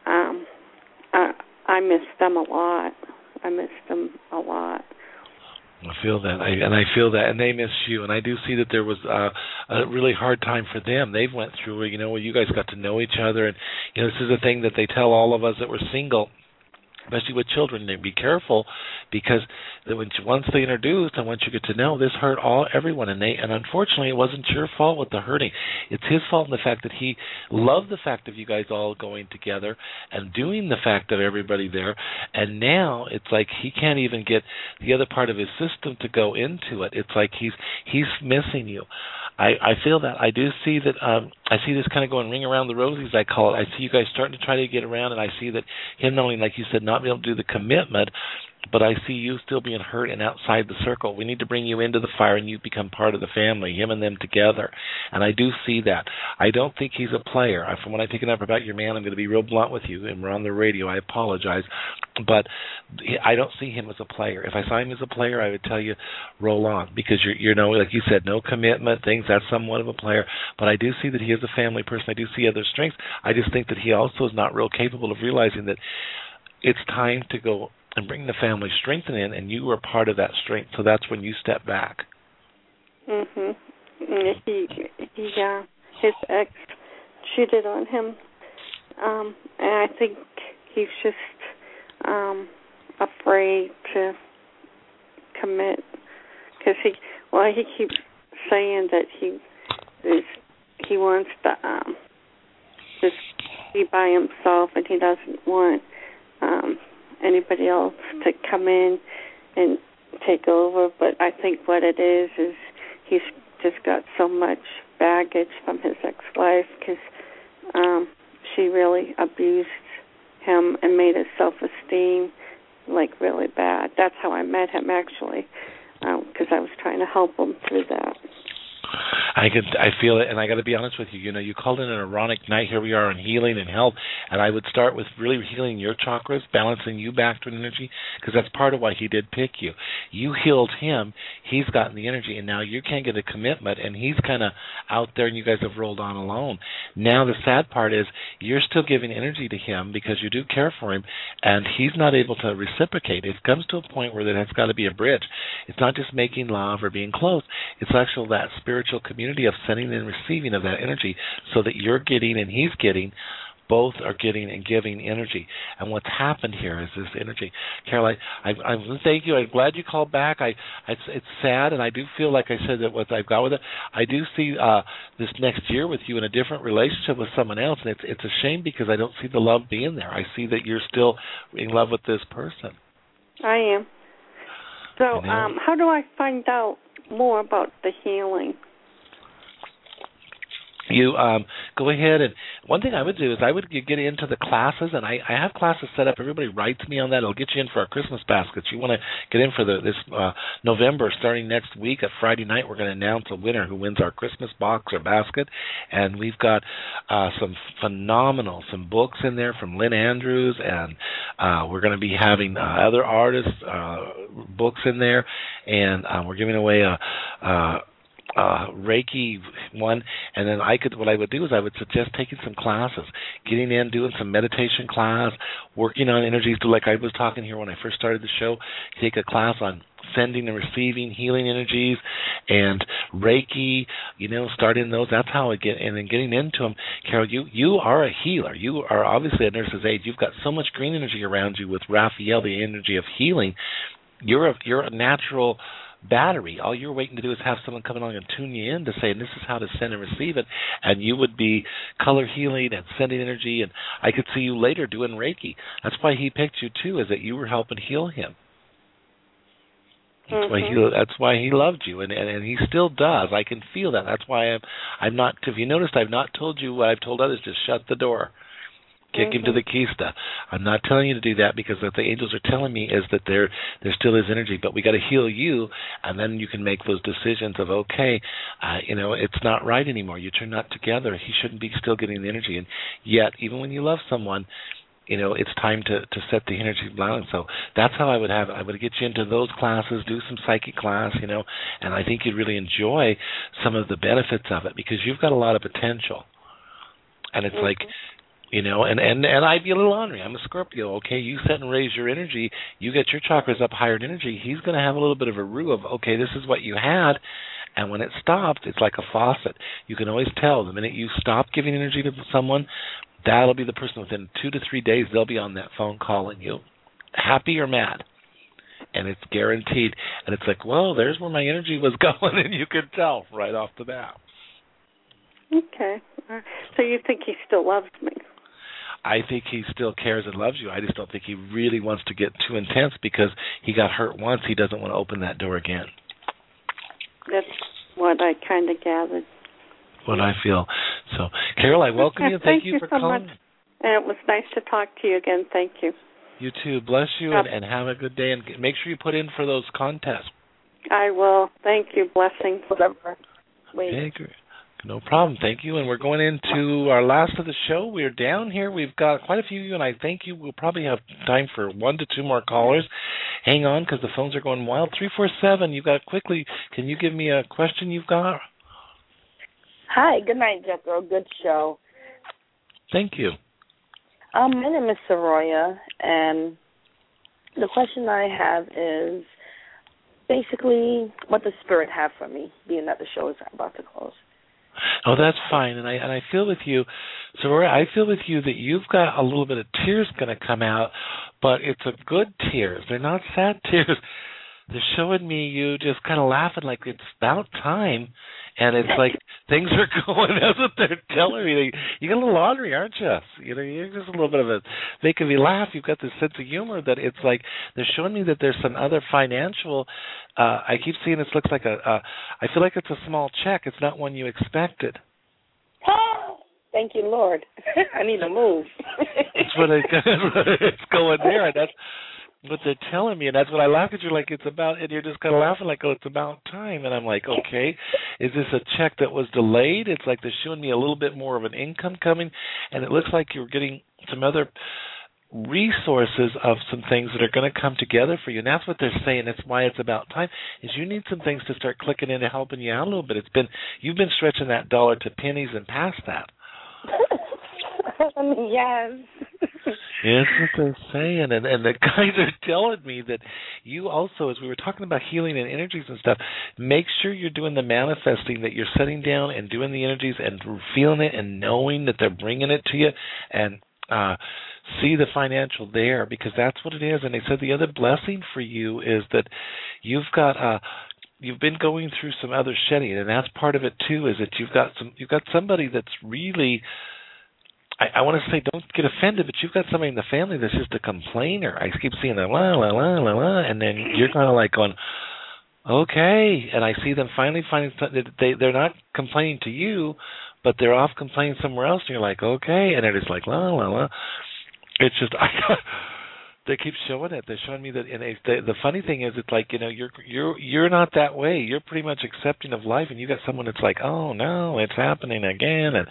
[SPEAKER 6] I miss them a lot.
[SPEAKER 2] I feel that, I feel that, and they miss you. And I do see that there was a really hard time for them. They've went through, where you guys got to know each other, and this is a thing that they tell all of us that we're single, especially with children. They be careful, because once they introduce and once you get to know, this hurt everyone, and unfortunately it wasn't your fault with the hurting. It's his fault in the fact that he loved the fact of you guys all going together and doing the fact of everybody there, and now it's like he can't even get the other part of his system to go into it. It's like he's missing you. I feel that. I do see that. I see this kind of going ring around the rosies, I call it. I see you guys starting to try to get around, and I see that him not only, like you said, not being able to do the commitment, but I see you still being hurt and outside the circle. We need to bring you into the fire, and you become part of the family, him and them together. And I do see that. I don't think he's a player. From what I'm picking up about your man, I'm going to be real blunt with you, and we're on the radio. I apologize. But I don't see him as a player. If I saw him as a player, I would tell you, roll on, because you're like you said, no commitment, things, that's somewhat of a player. But I do see that he is a family person. I do see other strengths. I just think that he also is not real capable of realizing that it's time to go and bring the family strength in, and you were part of that strength. So that's when you step back.
[SPEAKER 6] Mhm. His ex cheated on him, and I think he's just afraid to commit, because he keeps saying that he wants to just be by himself, and he doesn't want anybody else to come in and take over. But I think what it is he's just got so much baggage from his ex-wife, because she really abused him and made his self-esteem really bad. That's how I met him, actually, because I was trying to help him through that.
[SPEAKER 2] I feel it, and I got to be honest with you. You called in an ironic night. Here we are on healing and health, and I would start with really healing your chakras, balancing you back to an energy, because that's part of why he did pick you. You healed him. He's gotten the energy, and now you can't get a commitment, and he's kind of out there, and you guys have rolled on alone. Now the sad part is you're still giving energy to him because you do care for him, and he's not able to reciprocate. It comes to a point where there has got to be a bridge. It's not just making love or being close. It's actually that spiritual community of sending and receiving of that energy, so that you're getting and he's getting, both are getting and giving energy. And what's happened here is this energy. Carol, I thank you. I'm glad you called back. It's sad, and I do feel, like I said, that what I've got with it, I do see this next year with you in a different relationship with someone else, and it's a shame, because I don't see the love being there. I see that you're still in love with this person.
[SPEAKER 6] I am. So how do I find out more about the healing?
[SPEAKER 2] You go ahead, and one thing I would do is I would get into the classes, and I have classes set up. Everybody writes me on that. It'll get you in for our Christmas baskets. You want to get in for this November, starting next week at Friday night. We're going to announce a winner who wins our Christmas box or basket, and we've got some books in there from Lynn Andrews, and we're going to be having other artists' books in there, and we're giving away a Reiki one, and then what I would do is I would suggest taking some classes, getting in, doing some meditation class, working on energies. Like I was talking here when I first started the show, take a class on sending and receiving healing energies and Reiki, starting those. That's how I get in, and getting into them. Carol, you are a healer. You are obviously a nurse's aide. You've got so much green energy around you with Raphael, the energy of healing. You're a natural battery. All you're waiting to do is have someone come along and tune you in to say, this is how to send and receive it, and you would be color healing and sending energy, and I could see you later doing Reiki. That's why he picked you too, is that you were helping heal him. That's why he loved you, and he still does. I can feel that. That's why I'm not. If you noticed, I've not told you what I've told others: just shut the door. Kick him to the kista. I'm not telling you to do that, because what the angels are telling me is that there still is energy, but we got to heal you, and then you can make those decisions of, okay, it's not right anymore. You two are not together. He shouldn't be still getting the energy. And yet, even when you love someone, it's time to set the energy balance. So that's how I would get you into those classes, do some psychic class, and I think you'd really enjoy some of the benefits of it, because you've got a lot of potential. And it's like, and I'd be a little ornery. I'm a Scorpio. Okay, you set and raise your energy. You get your chakras up higher in energy. He's going to have a little bit of a roux of, okay, this is what you had. And when it stops, it's like a faucet. You can always tell the minute you stop giving energy to someone, that'll be the person within 2 to 3 days, they'll be on that phone calling you, happy or mad. And it's guaranteed. And it's like, well, there's where my energy was going, and you can tell right off the bat.
[SPEAKER 6] Okay. So you think he still loves me?
[SPEAKER 2] I think he still cares and loves you. I just don't think he really wants to get too intense because he got hurt once. He doesn't want to open that door again.
[SPEAKER 6] That's what I kind of gathered.
[SPEAKER 2] What I feel. So, Carol, I welcome you. Thank you for
[SPEAKER 6] so
[SPEAKER 2] calling.
[SPEAKER 6] Much. And it was nice to talk to you again. Thank you.
[SPEAKER 2] You too. Bless you and have a good day. And make sure you put in for those contests.
[SPEAKER 6] I will. Thank you. Blessings.
[SPEAKER 5] Whatever.
[SPEAKER 2] Wait. No problem. Thank you. And we're going into our last of the show. We're down here. We've got quite a few, and I thank you. We'll probably have time for 1 to 2 more callers. Hang on, because the phones are going wild. 347, you've got quickly. Can you give me a question you've got?
[SPEAKER 7] Hi. Good night, Jethro. Good show.
[SPEAKER 2] Thank you.
[SPEAKER 7] My name is Soroya, and the question I have is basically what the spirit have for me, being that the show is about to close.
[SPEAKER 2] Oh, that's fine, and I feel with you. So I feel with you that you've got a little bit of tears going to come out, but it's a good tears. They're not sad tears. They're showing me you just kind of laughing like it's about time, and it's like things are going. That's what they're telling me. You get a little ornery, aren't you? You're just a little bit of a making me laugh. You've got this sense of humor that it's like they're showing me that there's some other financial. I keep seeing this looks like I feel like it's a small check. It's not one you expected.
[SPEAKER 7] Thank you, Lord. I need to move.
[SPEAKER 2] That's what it's going there, and that's what they're telling me, and that's what I laugh at you like it's about, and you're just kind of laughing like, oh, it's about time, and I'm like, okay, is this a check that was delayed? It's like they're showing me a little bit more of an income coming, and it looks like you're getting some other resources of some things that are going to come together for you, and that's what they're saying. That's why it's about time, is you need some things to start clicking into helping you out a little bit. You've been stretching that dollar to pennies and past that.
[SPEAKER 7] Yes.
[SPEAKER 2] That's what they're saying, and the guys are telling me that you also, as we were talking about healing and energies and stuff, make sure you're doing the manifesting, that you're sitting down and doing the energies and feeling it and knowing that they're bringing it to you, and see the financial there, because that's what it is. And they said the other blessing for you is that you've been going through some other shedding, and that's part of it too, is that you've got somebody that's really, I want to say, don't get offended, but you've got somebody in the family that's just a complainer. I keep seeing that, la, la, la, la, la, and then you're kind of like going, okay, and I see them finally finding something. They're not complaining to you, but they're off complaining somewhere else, and you're like, okay, and they're just like, la, la, la. It's just, they keep showing it. They're showing me that, and the funny thing is, it's like, you're not that way. You're pretty much accepting of life, and you got someone that's like, oh no, it's happening again, and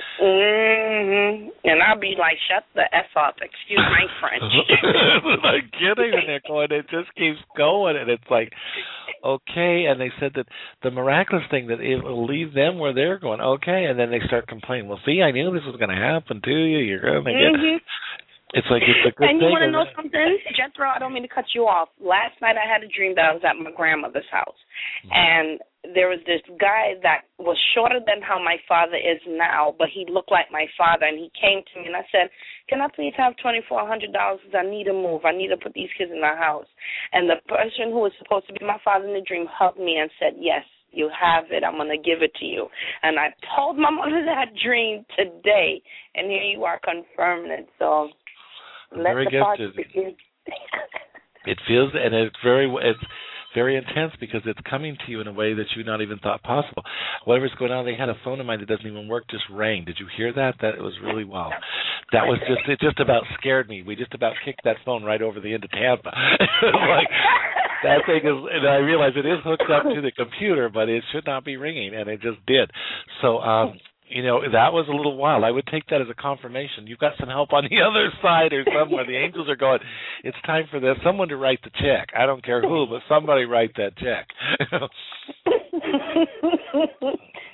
[SPEAKER 7] and I'll be like, shut the F up, excuse my French.
[SPEAKER 2] I'm kidding, and they're going, it just keeps going, and it's like, okay, and they said that the miraculous thing, that it will leave them where they're going, okay, and then they start complaining, well, see, I knew this was going to happen to you, you're going to get, it's like, it's a good thing.
[SPEAKER 7] And you want to know something, Jethro, I don't mean to cut you off. Last night I had a dream that I was at my grandmother's house, and there was this guy that was shorter than how my father is now, but he looked like my father, and he came to me, and I said, can I please have $2,400 because I need to move. I need to put these kids in the house. And the person who was supposed to be my father in the dream hugged me and said, yes, you have it. I'm going to give it to you. And I told my mother that dream today, and here you are confirming it. So let the party begin.
[SPEAKER 2] It feels, and it's very intense because it's coming to you in a way that you not even thought possible. Whatever's going on, they had a phone of mine that doesn't even work, just rang. Did you hear that? That was really wild. That was it just about scared me. We just about kicked that phone right over the end of Tampa. Like, that thing is, and I realize it is hooked up to the computer, but it should not be ringing, and it just did. So, that was a little wild. I would take that as a confirmation. You've got some help on the other side or somewhere. The angels are going, it's time for someone to write the check. I don't care who, but somebody write that check.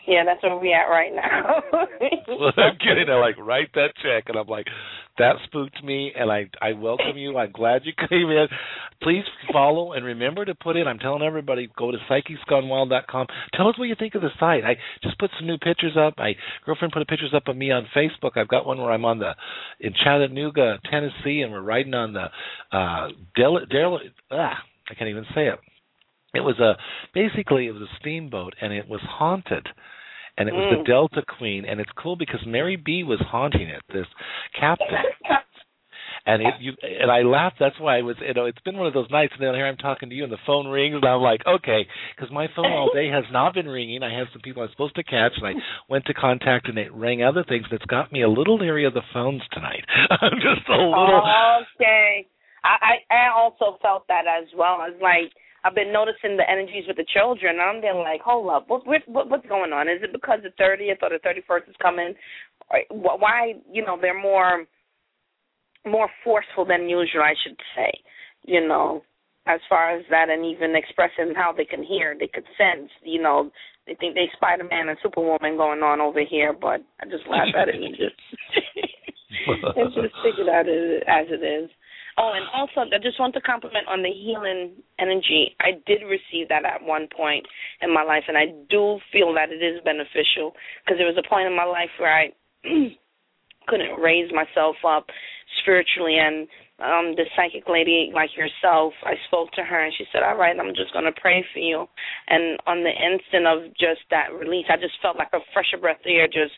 [SPEAKER 7] Yeah, that's where we at right now.
[SPEAKER 2] Well, I'm kidding. I write that check, and I'm like, that spooked me, and I welcome you. I'm glad you came in. Please follow and remember to put in. I'm telling everybody, go to psychicsgonewild.com. Tell us what you think of the site. I just put some new pictures up. My girlfriend put pictures up of me on Facebook. I've got one where I'm in Chattanooga, Tennessee, and we're riding on the I can't even say it. It was basically it was a steamboat, and it was haunted. And it was the Delta Queen, and it's cool because Mary B was haunting it, this captain. And I laughed. That's why it's been one of those nights. And then here I'm talking to you, and the phone rings, and I'm like, okay, because my phone all day has not been ringing. I have some people I'm supposed to catch, and I went to contact, and it rang other things. That's got me a little leery of the phones tonight. I'm just a little.
[SPEAKER 7] Okay. I also felt that as well. I was like, I've been noticing the energies with the children, and I'm being like, hold up, what's going on? Is it because the 30th or the 31st is coming? Why, they're more forceful than usual, I should say, as far as that, and even expressing how they can hear, they could sense, they think they Spider-Man and Superwoman going on over here, but I just laugh at it and just figure it out as it is. Oh, and also, I just want to compliment on the healing energy. I did receive that at one point in my life, and I do feel that it is beneficial because there was a point in my life where I couldn't raise myself up spiritually, and the psychic lady like yourself, I spoke to her, and she said, all right, I'm just going to pray for you. And on the instant of just that release, I just felt like a fresher breath of air just,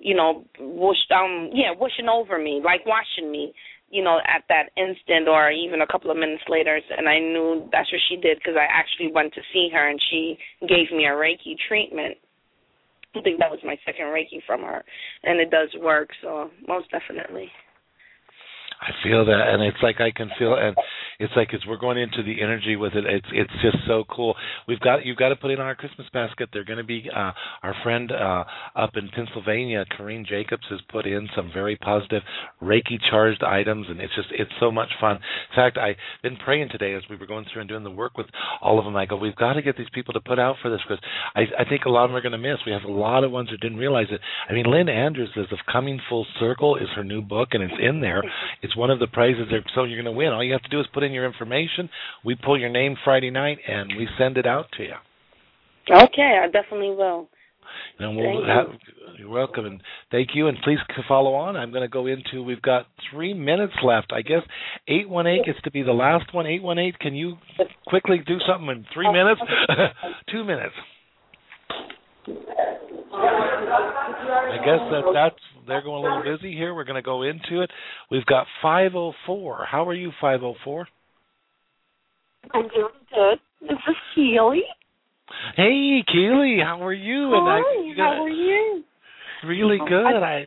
[SPEAKER 7] whooshing over me, like washing me. At that instant or even a couple of minutes later, and I knew that's what she did because I actually went to see her, and she gave me a Reiki treatment. I think that was my second Reiki from her, and it does work, so most definitely.
[SPEAKER 2] I feel that, and it's like I can feel, and it's like as we're going into the energy with it, it's just so cool. You've got to put in our Christmas basket. They're going to be our friend up in Pennsylvania, Corrine Jacobs, has put in some very positive Reiki charged items, and it's so much fun. In fact, I've been praying today as we were going through and doing the work with all of them. I go, we've got to get these people to put out for this because I think a lot of them are going to miss. We have a lot of ones who didn't realize it. I mean, Lynn Andrews says "Of Coming Full Circle" is her new book, and it's in there. It's one of the prizes there, so you're going to win. All you have to do is put in your information. We pull your name Friday night, and we send it out to you.
[SPEAKER 7] Okay, I definitely will.
[SPEAKER 2] You're welcome, and thank you, and please follow on. I'm going to go into, we've got 3 minutes left. I guess 818 gets to be the last one. 818, can you quickly do something in 3 minutes? 2 minutes. I guess that's they're going a little busy here. We're going to go into it. We've got 504. How are you, 504?
[SPEAKER 8] I'm doing good. This is Keely.
[SPEAKER 2] Hey, Keely, how are you?
[SPEAKER 8] Hi, how are you?
[SPEAKER 2] Really good.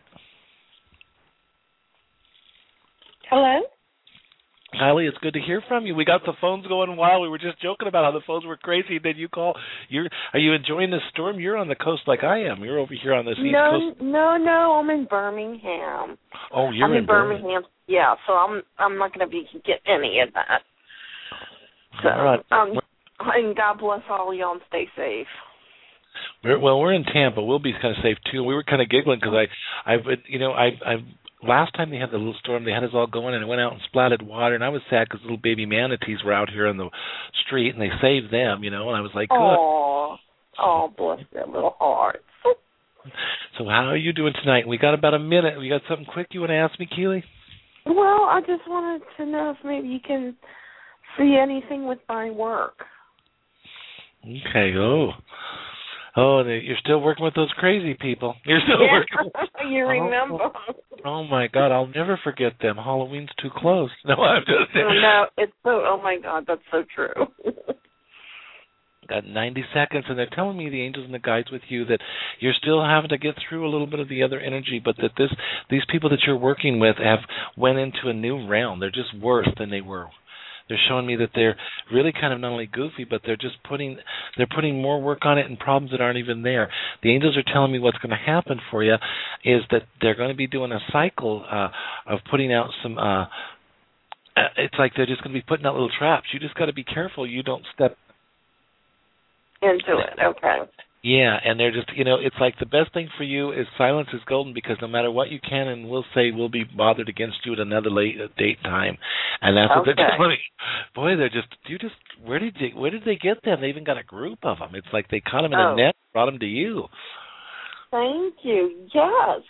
[SPEAKER 8] Hello?
[SPEAKER 2] Kylie, it's good to hear from you. We got the phones going wild. We were just joking about how the phones were crazy. Then you call. Are you enjoying the storm? You're on the coast like I am. You're over here on the east coast.
[SPEAKER 8] No, I'm in Birmingham.
[SPEAKER 2] Oh, you're in
[SPEAKER 8] Birmingham. Yeah, so I'm not going to be getting any of that. So,
[SPEAKER 2] all right.
[SPEAKER 8] And God bless all y'all and stay safe.
[SPEAKER 2] We're in Tampa. We'll be kind of safe too. We were kind of giggling because I last time they had the little storm, they had us all going, and it went out and splatted water, and I was sad because little baby manatees were out here on the street, and they saved them, and I was like, good.
[SPEAKER 8] Oh, bless their little hearts.
[SPEAKER 2] So how are you doing tonight? We got about a minute. We got something quick you want to ask me, Keely?
[SPEAKER 8] Well, I just wanted to know if maybe you can see anything with my work.
[SPEAKER 2] Okay, you're still working with those crazy people. You're still working.
[SPEAKER 8] You remember?
[SPEAKER 2] Oh my God, I'll never forget them. Halloween's too close. No, I'm just.
[SPEAKER 8] No, it's so. Oh my God, that's so true.
[SPEAKER 2] Got 90 seconds, and they're telling me, the angels and the guides with you, that you're still having to get through a little bit of the other energy, but that these people that you're working with have went into a new realm. They're just worse than they were. They're showing me that they're really kind of not only goofy, but they're putting more work on it and problems that aren't even there. The angels are telling me what's going to happen for you is that they're going to be doing a cycle of putting out some. It's like they're just going to be putting out little traps. You just got to be careful you don't step
[SPEAKER 8] into it. Okay.
[SPEAKER 2] Yeah, and they're just, it's like the best thing for you is silence is golden, because no matter what you can and will say will be bothered against you at another date time. And that's what they're telling me. Boy, where did they get them? They even got a group of them. It's like they caught them in a net, brought them to you.
[SPEAKER 8] Thank you. Yes.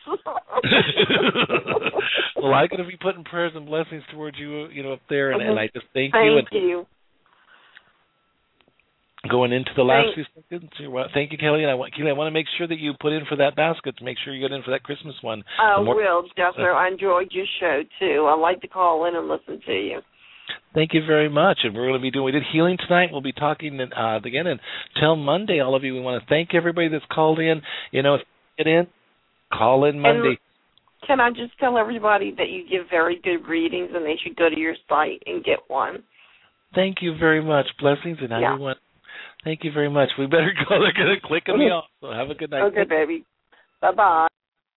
[SPEAKER 2] Well, I'm going to be putting prayers and blessings towards you, up there, and I just thank you.
[SPEAKER 8] Thank you.
[SPEAKER 2] Going into the last few seconds, thank you, Kelly. And I want to make sure that you put in for that basket to make sure you get in for that Christmas one.
[SPEAKER 8] I will, definitely. I enjoyed your show, too. I like to call in and listen to you.
[SPEAKER 2] Thank you very much. And we're going to be we did healing tonight. We'll be talking again until Monday, all of you. We want to thank everybody that's called in. If you get in, call in Monday.
[SPEAKER 8] And can I just tell everybody that you give very good readings and they should go to your site and get one?
[SPEAKER 2] Thank you very much. Blessings and everyone. Thank you very much. We better go. They're going to click on me off. So have a good night.
[SPEAKER 8] Okay, baby. Bye-bye.